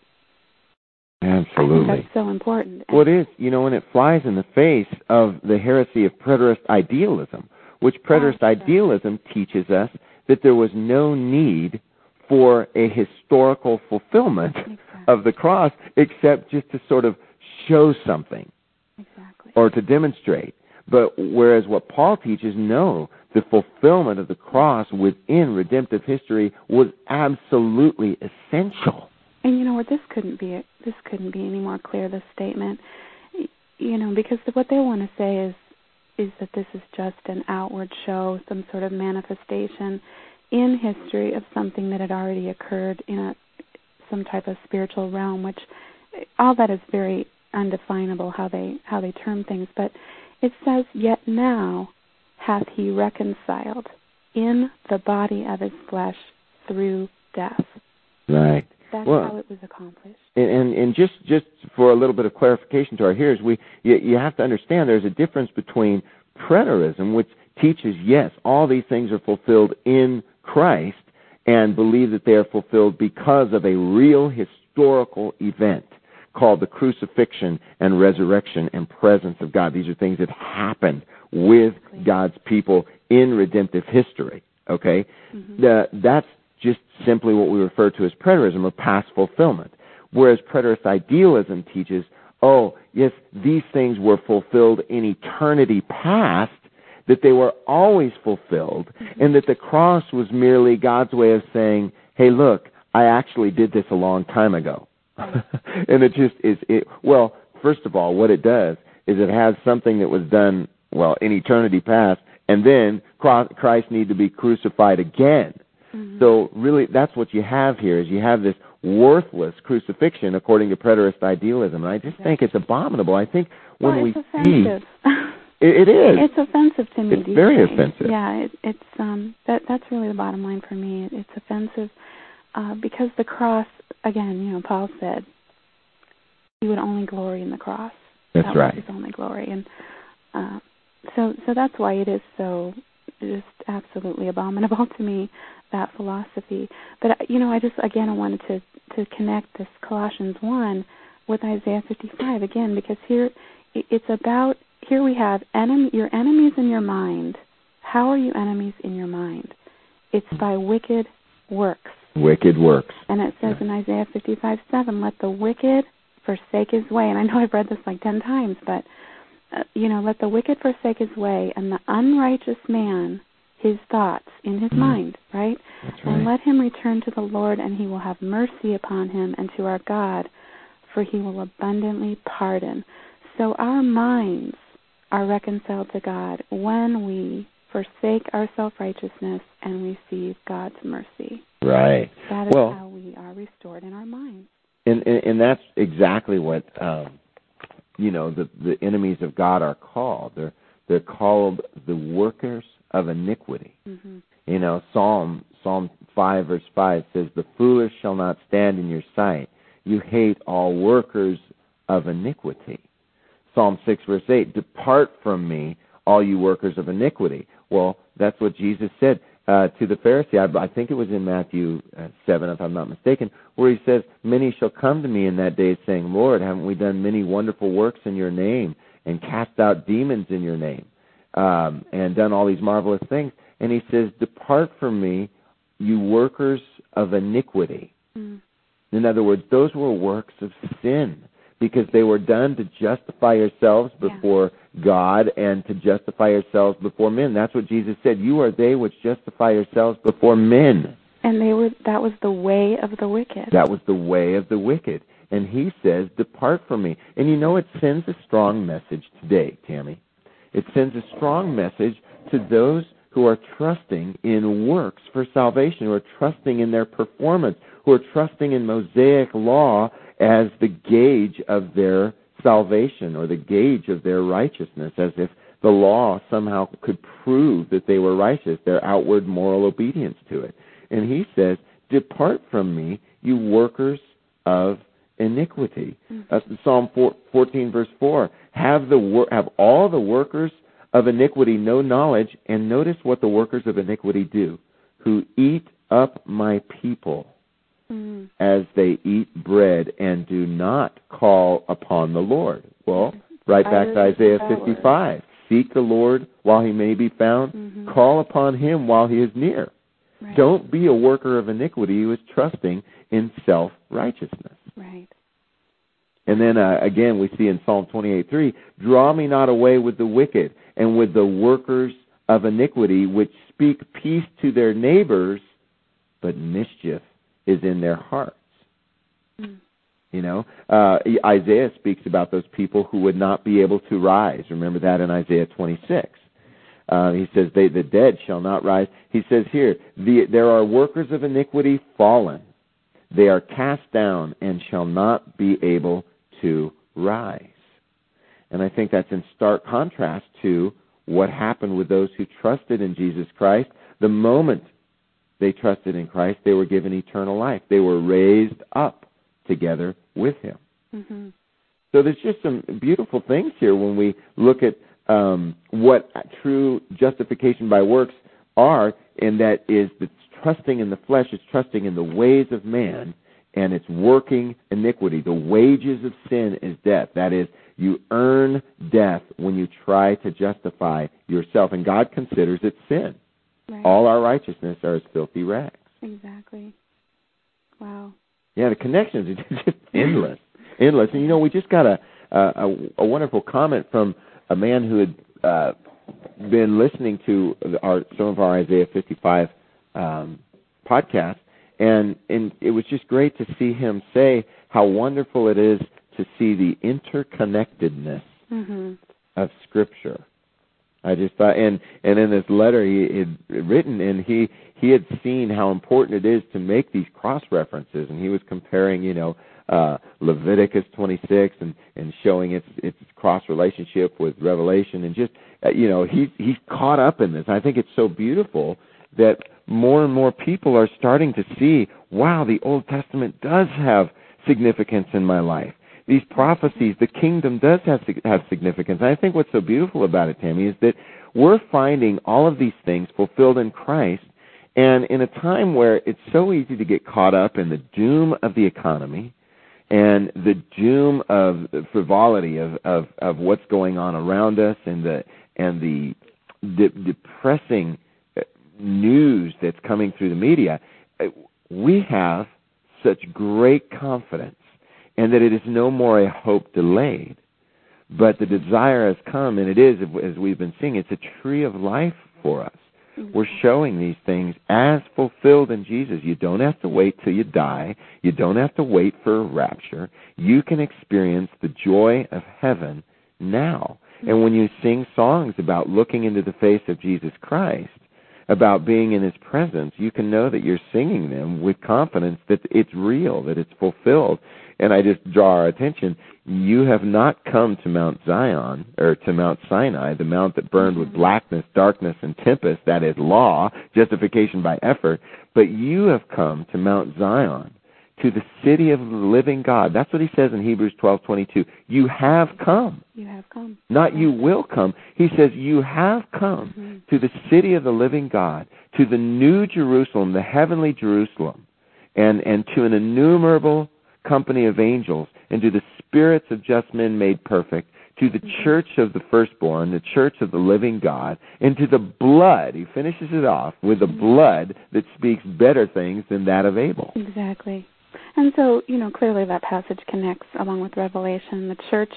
Absolutely. I think that's so important. Well, it is, and it flies in the face of the heresy of preterist idealism, which preterist idealism teaches us that there was no need for a historical fulfillment of the cross except just to sort of show something or to demonstrate. But whereas what Paul teaches, no, the fulfillment of the cross within redemptive history was absolutely essential. And you know what? This couldn't be any more clear, this statement. You know, because what they want to say is that this is just an outward show, some sort of manifestation in history of something that had already occurred in some type of spiritual realm, which all that is very undefinable how they term things. But it says, "Yet now hath he reconciled in the body of his flesh through death." Right. That's how it was accomplished. And just for a little bit of clarification to our hearers, you have to understand there's a difference between preterism, which teaches, yes, all these things are fulfilled in Christ, and believe that they are fulfilled because of a real historical event called the crucifixion and resurrection and presence of God. These are things that happened with God's people in redemptive history, okay? Mm-hmm. That's just simply what we refer to as preterism, or past fulfillment. Whereas preterist idealism teaches, oh, yes, these things were fulfilled in eternity past, that they were always fulfilled, and that the cross was merely God's way of saying, hey, look, I actually did this a long time ago. And it just is, well, first of all, what it does is it has something that was done, well, in eternity past, and then Christ needed to be crucified again. Mm-hmm. So really, that's what you have here, is you have this worthless crucifixion according to preterist idealism. And I just think it's abominable. I think when we see... It is. It's offensive to me. It's very offensive. Yeah, that's really the bottom line for me. It's offensive because the cross, again, you know, Paul said he would only glory in the cross. That's that right. was his only glory, and so that's why it is so just absolutely abominable to me, that philosophy. But you know, I wanted to connect this Colossians 1 with Isaiah 55 again, because here it's about. Here we have your enemies in your mind. How are you enemies in your mind? It's by wicked works. Wicked works. And it says in Isaiah 55:7, let the wicked forsake his way. And I know I've read this like 10 times, but, let the wicked forsake his way, and the unrighteous man his thoughts in his mind, right? That's right? And let him return to the Lord, and he will have mercy upon him, and to our God, for he will abundantly pardon. So our minds are reconciled to God when we forsake our self-righteousness and receive God's mercy. Right. That is how we are restored in our minds. And that's exactly what the enemies of God are called. They're called the workers of iniquity. Mm-hmm. Psalm 5 verse 5 says, "The foolish shall not stand in your sight. You hate all workers of iniquity." Psalm 6, verse 8, "Depart from me, all you workers of iniquity." Well, that's what Jesus said to the Pharisee. I think it was in Matthew 7, if I'm not mistaken, where he says, "Many shall come to me in that day, saying, Lord, haven't we done many wonderful works in your name, and cast out demons in your name, and done all these marvelous things?" And he says, "Depart from me, you workers of iniquity." Mm. In other words, those were works of sin, because they were done to justify yourselves before God and to justify yourselves before men. That's what Jesus said. You are they which justify yourselves before men. And that was the way of the wicked. That was the way of the wicked. And he says, "Depart from me." And it sends a strong message today, Tammy. It sends a strong message to those who are trusting in works for salvation, who are trusting in their performance, who are trusting in Mosaic law as the gauge of their salvation or the gauge of their righteousness, as if the law somehow could prove that they were righteous, their outward moral obedience to it. And he says, "Depart from me, you workers of iniquity." Mm-hmm. Psalm 14, verse 4, have all the workers of iniquity no knowledge, and notice what the workers of iniquity do, who eat up my people as they eat bread and do not call upon the Lord. Well, right back to Isaiah 55. Seek the Lord while he may be found. Mm-hmm. Call upon him while he is near. Right. Don't be a worker of iniquity who is trusting in self-righteousness. Right. And then, again, we see in Psalm 28:3, draw me not away with the wicked and with the workers of iniquity, which speak peace to their neighbors, but mischief is in their hearts. Mm. You know, Isaiah speaks about those people who would not be able to rise. Remember that in Isaiah 26. He says, the dead shall not rise. He says here, there are workers of iniquity fallen. They are cast down and shall not be able to rise. And I think that's in stark contrast to what happened with those who trusted in Jesus Christ. The moment they trusted in Christ, they were given eternal life. They were raised up together with Him. Mm-hmm. So there's just some beautiful things here when we look at what true justification by works are, and that is it's trusting in the flesh, it's trusting in the ways of man, and it's working iniquity. The wages of sin is death. That is, you earn death when you try to justify yourself, and God considers it sin. Right. All our righteousness are as filthy rags. Exactly. Wow. Yeah, the connections are just endless. Endless. And, you know, we just got a wonderful comment from a man who had been listening to some of our Isaiah 55 podcasts, and it was just great to see him say how wonderful it is to see the interconnectedness mm-hmm. of Scripture. I just thought, and in this letter he had written, and he had seen how important it is to make these cross references, and he was comparing, you know, Leviticus 26 and showing its cross relationship with Revelation, and just you know, he's caught up in this. I think it's so beautiful that more and more people are starting to see, wow, the Old Testament does have significance in my life. These prophecies, the kingdom does have significance. And I think what's so beautiful about it, Tammy, is that we're finding all of these things fulfilled in Christ, and in a time where it's so easy to get caught up in the doom of the economy and the doom of the frivolity of what's going on around us, and the depressing news that's coming through the media, we have such great confidence, and that it is no more a hope delayed, but the desire has come, and it is, as we've been seeing, it's a tree of life for us. Mm-hmm. We're showing these things as fulfilled in Jesus. You don't have to wait till you die. You don't have to wait for a rapture. You can experience the joy of heaven now. Mm-hmm. And when you sing songs about looking into the face of Jesus Christ, about being in His presence, you can know that you're singing them with confidence that it's real, that it's fulfilled. And I just draw our attention, you have not come to Mount Zion, or to Mount Sinai, the mount that burned with blackness, darkness, and tempest, that is law, justification by effort, but you have come to Mount Zion, to the city of the living God. That's what he says in Hebrews 12:22. You have come. You have come. Not you will come. He says you have come to the city of the living God, to the new Jerusalem, the heavenly Jerusalem, and to an innumerable company of angels, and to the spirits of just men made perfect, to the church of the firstborn, the church of the living God, and to the blood. He finishes it off with the blood that speaks better things than that of Abel. Exactly. And so, you know, clearly that passage connects along with Revelation. The church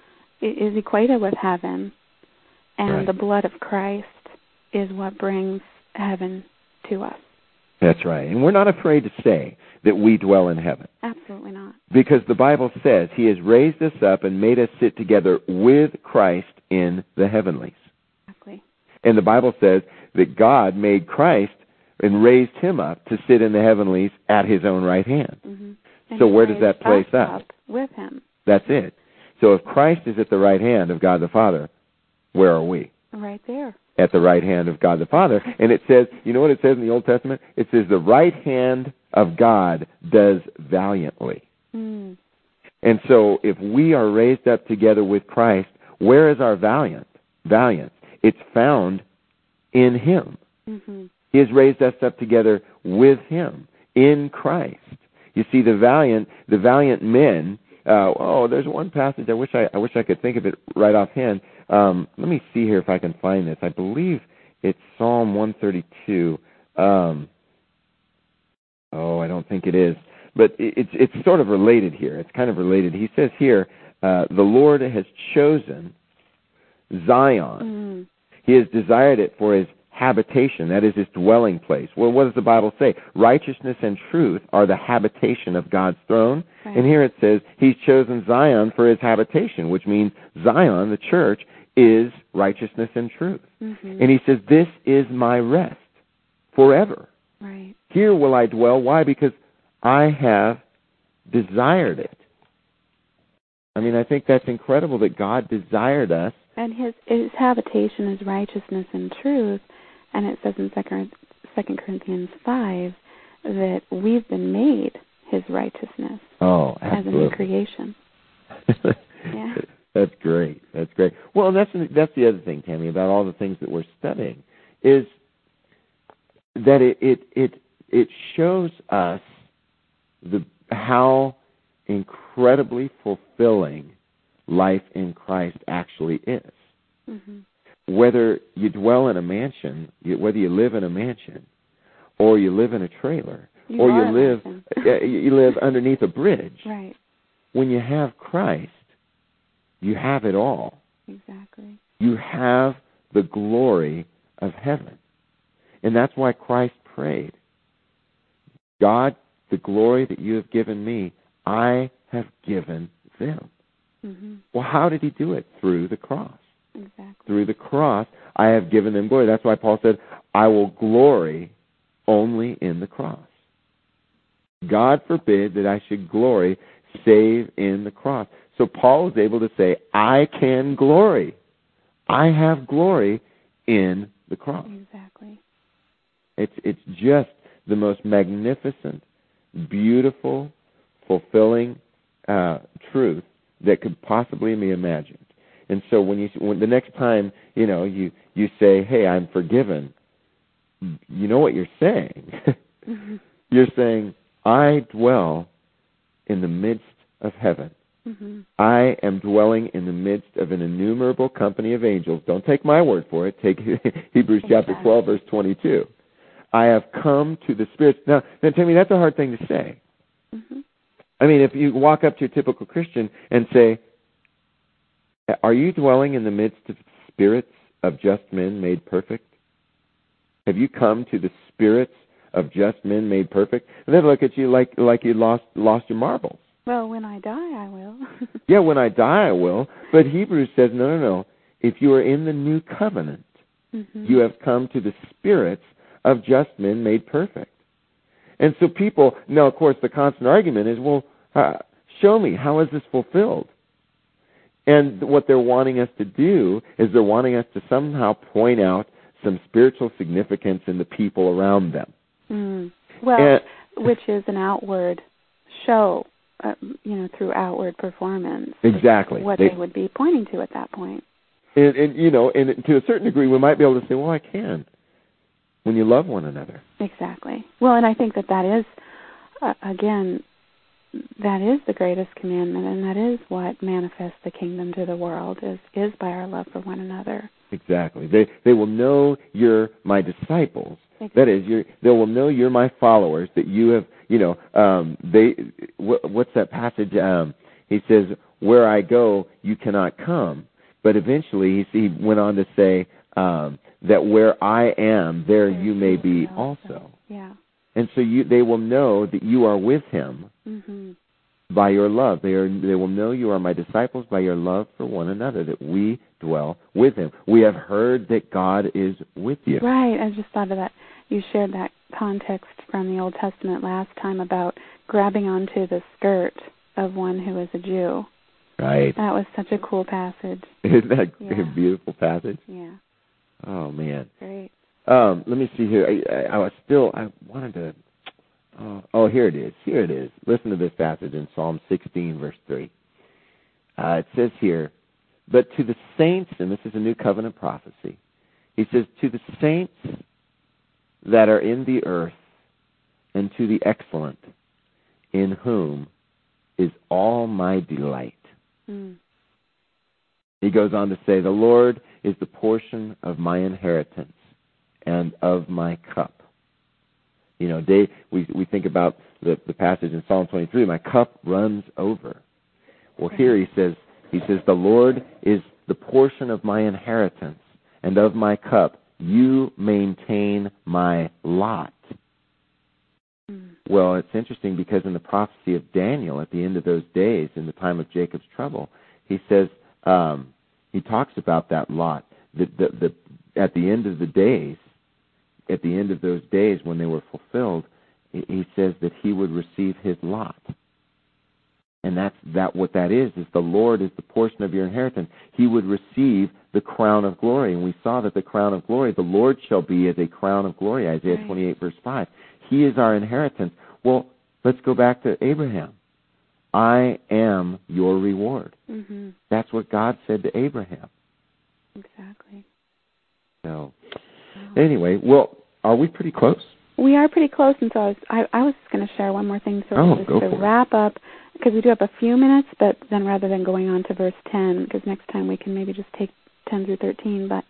is equated with heaven, and right. The blood of Christ is what brings heaven to us. That's right. And we're not afraid to say that we dwell in heaven. Absolutely not. Because the Bible says He has raised us up and made us sit together with Christ in the heavenlies. Exactly. And the Bible says that God made Christ and raised Him up to sit in the heavenlies at His own right hand. Mm-hmm. So where does that place us? With Him. That's it. So if Christ is at the right hand of God the Father, where are we? Right there. At the right hand of God the Father. And it says, you know what it says in the Old Testament? It says the right hand of God does valiantly. Mm. And so if we are raised up together with Christ, where is our valiance? It's found in Him. Mm-hmm. He has raised us up together with Him in Christ. You see, the valiant men. There's one passage. I wish I could think of it right offhand. Let me see here if I can find this. I believe it's Psalm 132. think it is, but it's sort of related here. It's kind of related. He says here, the Lord has chosen Zion. He has desired it for his habitation, that is his dwelling place. Well, what does the Bible say? Righteousness and truth are the habitation of God's throne. Right. And here it says he's chosen Zion for his habitation, which means Zion, the church, is righteousness and truth. And he says, this is my rest forever. Right. Here will I dwell. Why? Because I have desired it. I mean, I think that's incredible that God desired us. And his habitation is righteousness and truth. And it says in 2 Corinthians 5 that we've been made his righteousness. Oh, absolutely. As a new creation. Yeah. That's great. That's great. Well, that's the other thing, Tammy, about all the things that we're studying, is that it shows us how incredibly fulfilling life in Christ actually is. Whether you dwell in a mansion, whether you live in a mansion, or you live in a trailer, or you live underneath a bridge. Right. When you have Christ, you have it all. Exactly. You have the glory of heaven. And that's why Christ prayed, God, the glory that you have given me, I have given them. Well, how did he do it? Through the cross. Exactly. Through the cross, I have given them glory. That's why Paul said, I will glory only in the cross. God forbid that I should glory save in the cross. So Paul was able to say, I can glory. I have glory in the cross. Exactly. It's just the most magnificent, beautiful, fulfilling truth that could possibly be imagined. And so when the next time you say, "Hey, I'm forgiven," you know what you're saying. You're saying, "I dwell in the midst of heaven. I am dwelling in the midst of an innumerable company of angels." Don't take my word for it. Take Hebrews chapter 12, verse 22. I have come to the spirits. Now, tell me, that's a hard thing to say. I mean, if you walk up to a typical Christian and say, are you dwelling in the midst of spirits of just men made perfect? Have you come to the spirits of just men made perfect? And they look at you like you lost your marbles. Well, when I die, I will. Yeah, when I die, I will. But Hebrews says, no. If you are in the new covenant, you have come to the spirits of just men made perfect. And so people, now, of course, the constant argument is, well, show me, how is this fulfilled? And what they're wanting us to do is they're wanting us to somehow point out some spiritual significance in the people around them. Well, which is an outward show, through outward performance. Exactly. What they would be pointing to at that point. And to a certain degree, we might be able to say, well, I can, when you love one another. Exactly. Well, and I think that is, again, that is the greatest commandment, and that is what manifests the kingdom to the world, is by our love for one another. Exactly. They will know you're my disciples. Exactly. That is, they will know you're my followers, that you have, what's that passage? He says, where I go, you cannot come. But eventually, he went on to say that where I am, there you may be also. Yeah. And so they will know that you are with him by your love. They will know you are my disciples by your love for one another, that we dwell with him. We have heard that God is with you. Right. I just thought of that. You shared that context from the Old Testament last time about grabbing onto the skirt of one who is a Jew. Right. That was such a cool passage. Isn't that a beautiful passage? Yeah. Oh, man. Great. Let me see here. I wanted to. Here it is. Here it is. Listen to this passage in Psalm 16, verse 3. It says here, but to the saints, and this is a new covenant prophecy, he says, to the saints that are in the earth, and to the excellent, in whom is all my delight. He goes on to say, the Lord is the portion of my inheritance and of my cup. We think about the passage in Psalm 23, my cup runs over. Well, here he says, the Lord is the portion of my inheritance, and of my cup you maintain my lot. Well, it's interesting because in the prophecy of Daniel, at the end of those days, in the time of Jacob's trouble, he says, he talks about that lot. At the end of the days, at the end of those days when they were fulfilled, he says that he would receive his lot. And what that is the Lord is the portion of your inheritance. He would receive the crown of glory. And we saw that the crown of glory, the Lord shall be as a crown of glory, Isaiah 28, verse 5. He is our inheritance. Well, let's go back to Abraham. I am your reward. Mm-hmm. That's what God said to Abraham. Exactly. So, anyway, well, are we pretty close? We are pretty close, and so I was just going to share one more thing just to wrap up, because we do have a few minutes, but then rather than going on to verse 10, because next time we can maybe just take 10 through 13, but,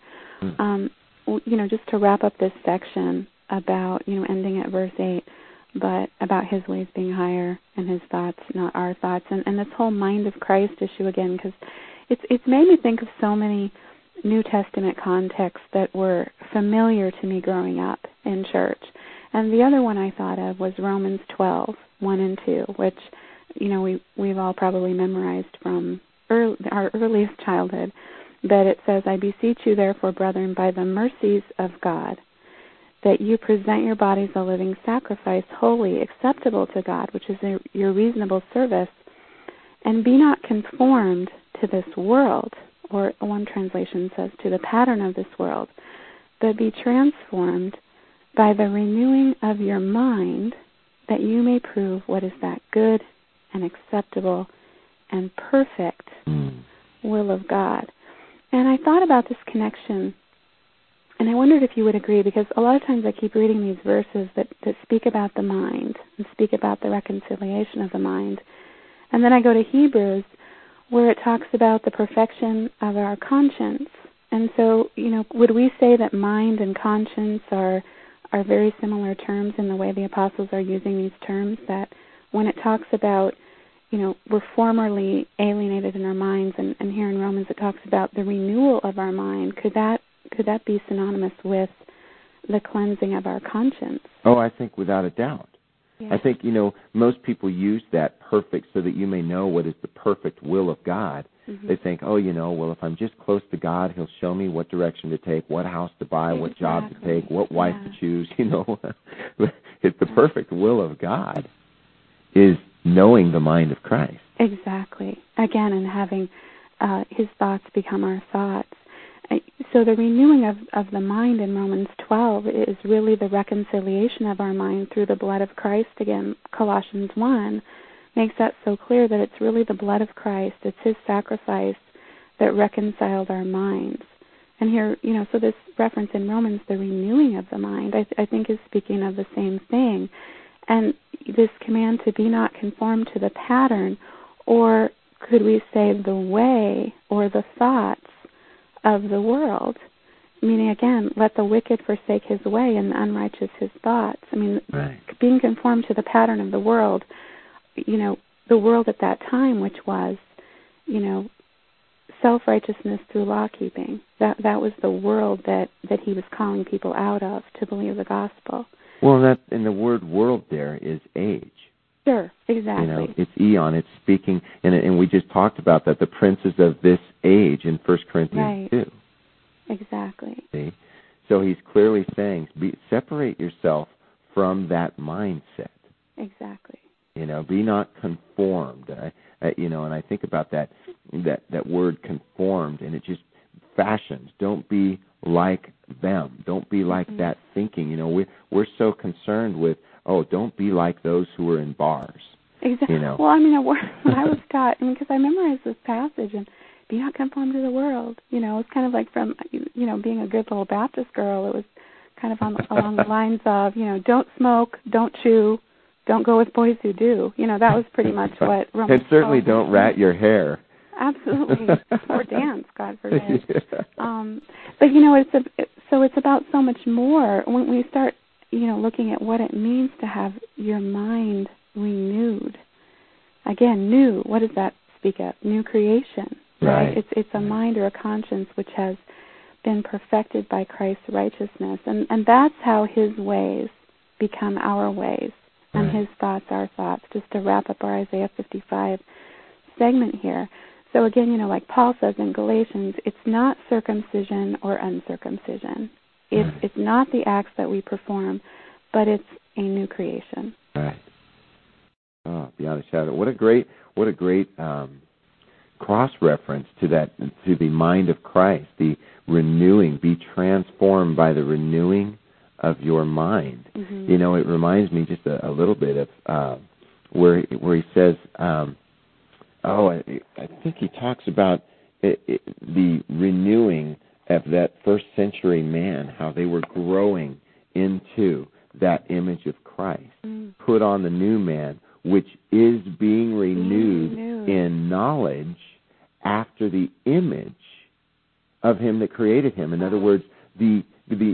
just to wrap up this section about, ending at verse 8, but about his ways being higher and his thoughts, not our thoughts, and this whole mind of Christ issue again, because it's made me think of so many New Testament contexts that were familiar to me growing up in church. And the other one I thought of was Romans 12, 1 and 2, which, we've all probably memorized from our earliest childhood. But it says, I beseech you, therefore, brethren, by the mercies of God, that you present your bodies a living sacrifice, holy, acceptable to God, which is your reasonable service, and be not conformed to this world, or one translation says, to the pattern of this world, but be transformed by the renewing of your mind, that you may prove what is that good and acceptable and perfect will of God. And I thought about this connection, and I wondered if you would agree, because a lot of times I keep reading these verses that speak about the mind and speak about the reconciliation of the mind. And then I go to Hebrews, where it talks about the perfection of our conscience. And so, would we say that mind and conscience are very similar terms in the way the apostles are using these terms, that when it talks about, we're formerly alienated in our minds, and here in Romans it talks about the renewal of our mind, could that be synonymous with the cleansing of our conscience? Oh, I think without a doubt. Yeah. I think, most people use that perfect so that you may know what is the perfect will of God. Mm-hmm. They think, if I'm just close to God, he'll show me what direction to take, what house to buy, what job to take, what wife to choose, It's the perfect will of God is knowing the mind of Christ. Exactly. Again, and having his thoughts become our thoughts. So the renewing of the mind in Romans 12 is really the reconciliation of our mind through the blood of Christ. Again, Colossians 1 makes that so clear that it's really the blood of Christ, it's his sacrifice that reconciled our minds. And here, so this reference in Romans, the renewing of the mind, I think is speaking of the same thing. And this command to be not conformed to the pattern, or could we say the way or the thoughts of the world, meaning, again, let the wicked forsake his way and the unrighteous his thoughts. Being conformed to the pattern of the world, the world at that time, which was, self-righteousness through law-keeping. That was the world that he was calling people out of to believe the gospel. Well, and the word world there is age. Sure, exactly. It's eon. It's speaking, and we just talked about that, the princes of this age in 1 Corinthians 2. Exactly. See? So he's clearly saying, separate yourself from that mindset. Exactly. Be not conformed. And I think about that word conformed, and it just fashions. Don't be like them. Don't be like that thinking. We're so concerned with, don't be like those who are in bars. Exactly. Well, I was taught, because I memorized this passage, and be not conformed to the world. It's kind of like from, being a good little Baptist girl, it was kind of along the lines of, don't smoke, don't chew, don't go with boys who do. That was pretty much what Romans. And certainly don't rat your hair. Absolutely. Or dance, God forbid. Yeah. But, it's about so much more. When we start looking at what it means to have your mind renewed. Again, new, what does that speak of? New creation, right? It's a mind or a conscience which has been perfected by Christ's righteousness. And that's how his ways become our ways, and his thoughts our thoughts, just to wrap up our Isaiah 55 segment here. So again, like Paul says in Galatians, it's not circumcision or uncircumcision. It's not the acts that we perform, but it's a new creation. Right. Oh, beyond a shadow. What a great cross-reference to the mind of Christ, the renewing, be transformed by the renewing of your mind. Mm-hmm. It reminds me just a little bit of where he says, I think he talks about the renewing of that first century man, how they were growing into that image of Christ. Mm. Put on the new man, which is being renewed in knowledge after the image of him that created him. In other words, the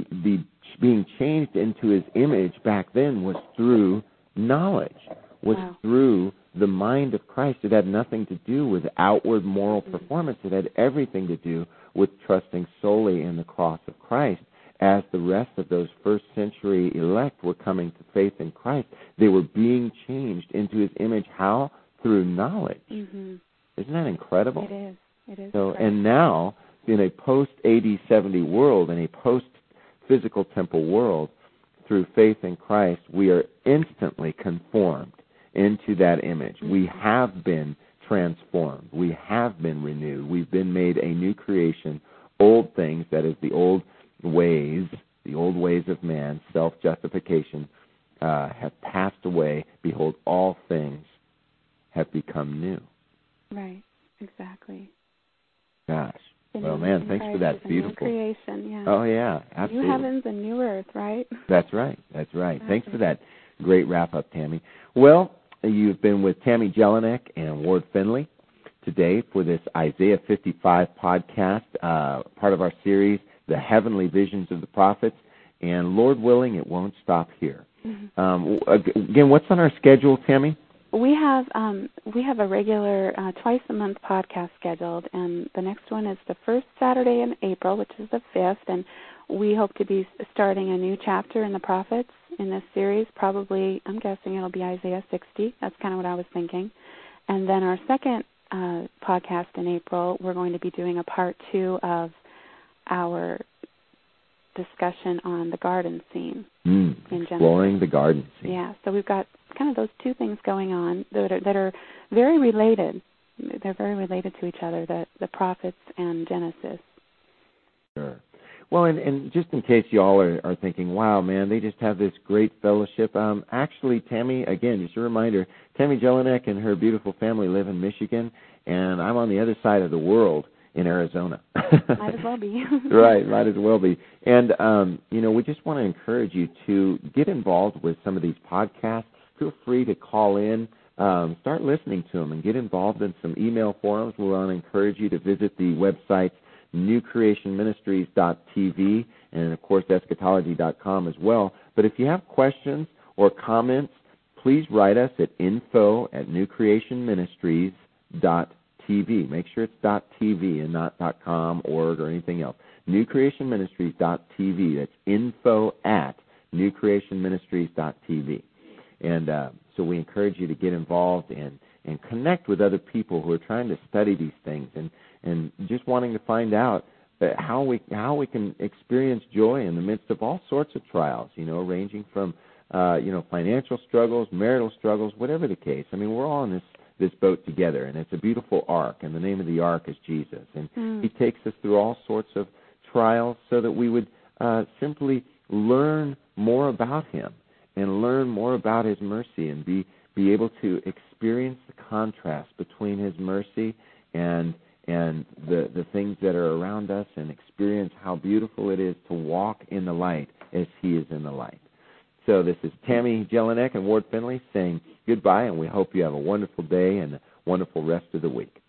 being changed into his image back then was through knowledge, was through the mind of Christ. It had nothing to do with outward moral performance. It had everything to do with trusting solely in the cross of Christ. As the rest of those first century elect were coming to faith in Christ, they were being changed into his image. How? Through knowledge. Mm-hmm. Isn't that incredible? It is. So, and now, in a post-AD 70 world, in a post-physical temple world, through faith in Christ, we are instantly conformed into that image. Mm-hmm. We have been transformed. We have been renewed. We've been made a new creation. Old things, that is the old ways of man, self-justification, have passed away. Behold, all things have become new. Right, exactly. Gosh. Well, man, thanks for that. Beautiful. New creation, yeah. Oh, yeah, absolutely. New heavens and new earth, right? That's right. Thanks for that great wrap-up, Tammy. Well, you've been with Tammy Jelinek and Ward Finley today for this Isaiah 55 podcast, part of our series, The Heavenly Visions of the Prophets. And Lord willing, it won't stop here. Mm-hmm. Again, what's on our schedule, Tammy? We have a regular twice-a-month podcast scheduled, and the next one is the first Saturday in April, which is the 5th, and we hope to be starting a new chapter in the prophets in this series. Probably, I'm guessing it'll be Isaiah 60. That's kind of what I was thinking. And then our second podcast in April, we're going to be doing a part 2 of our discussion on the garden scene in Genesis. Exploring the garden scene. Yeah, so we've got kind of those two things going on that are very related. They're very related to each other, the prophets and Genesis. Sure. Well, and just in case y'all are thinking, wow, man, they just have this great fellowship. Actually, Tammy, again, just a reminder, Tammy Jelinek and her beautiful family live in Michigan, and I'm on the other side of the world in Arizona. Might as well be. Right, might as well be. And, we just want to encourage you to get involved with some of these podcasts. Feel free to call in, start listening to them, and get involved in some email forums. We want to encourage you to visit the websites newcreationministries.tv and, of course, eschatology.com as well. But if you have questions or comments, please write us at info@newcreationministries.tv. Make sure it's .tv and not .com, org, or anything else. newcreationministries.tv. That's info@newcreationministries.tv. And so we encourage you to get involved and connect with other people who are trying to study these things and just wanting to find out how we can experience joy in the midst of all sorts of trials, ranging from financial struggles, marital struggles, whatever the case. I mean, we're all in this boat together, and it's a beautiful ark, and the name of the ark is Jesus. And he takes us through all sorts of trials so that we would simply learn more about him and learn more about his mercy and be able to experience the contrast between his mercy and the things that are around us, and experience how beautiful it is to walk in the light as he is in the light. So this is Tammy Jelinek and Ward Finley saying goodbye, and we hope you have a wonderful day and a wonderful rest of the week.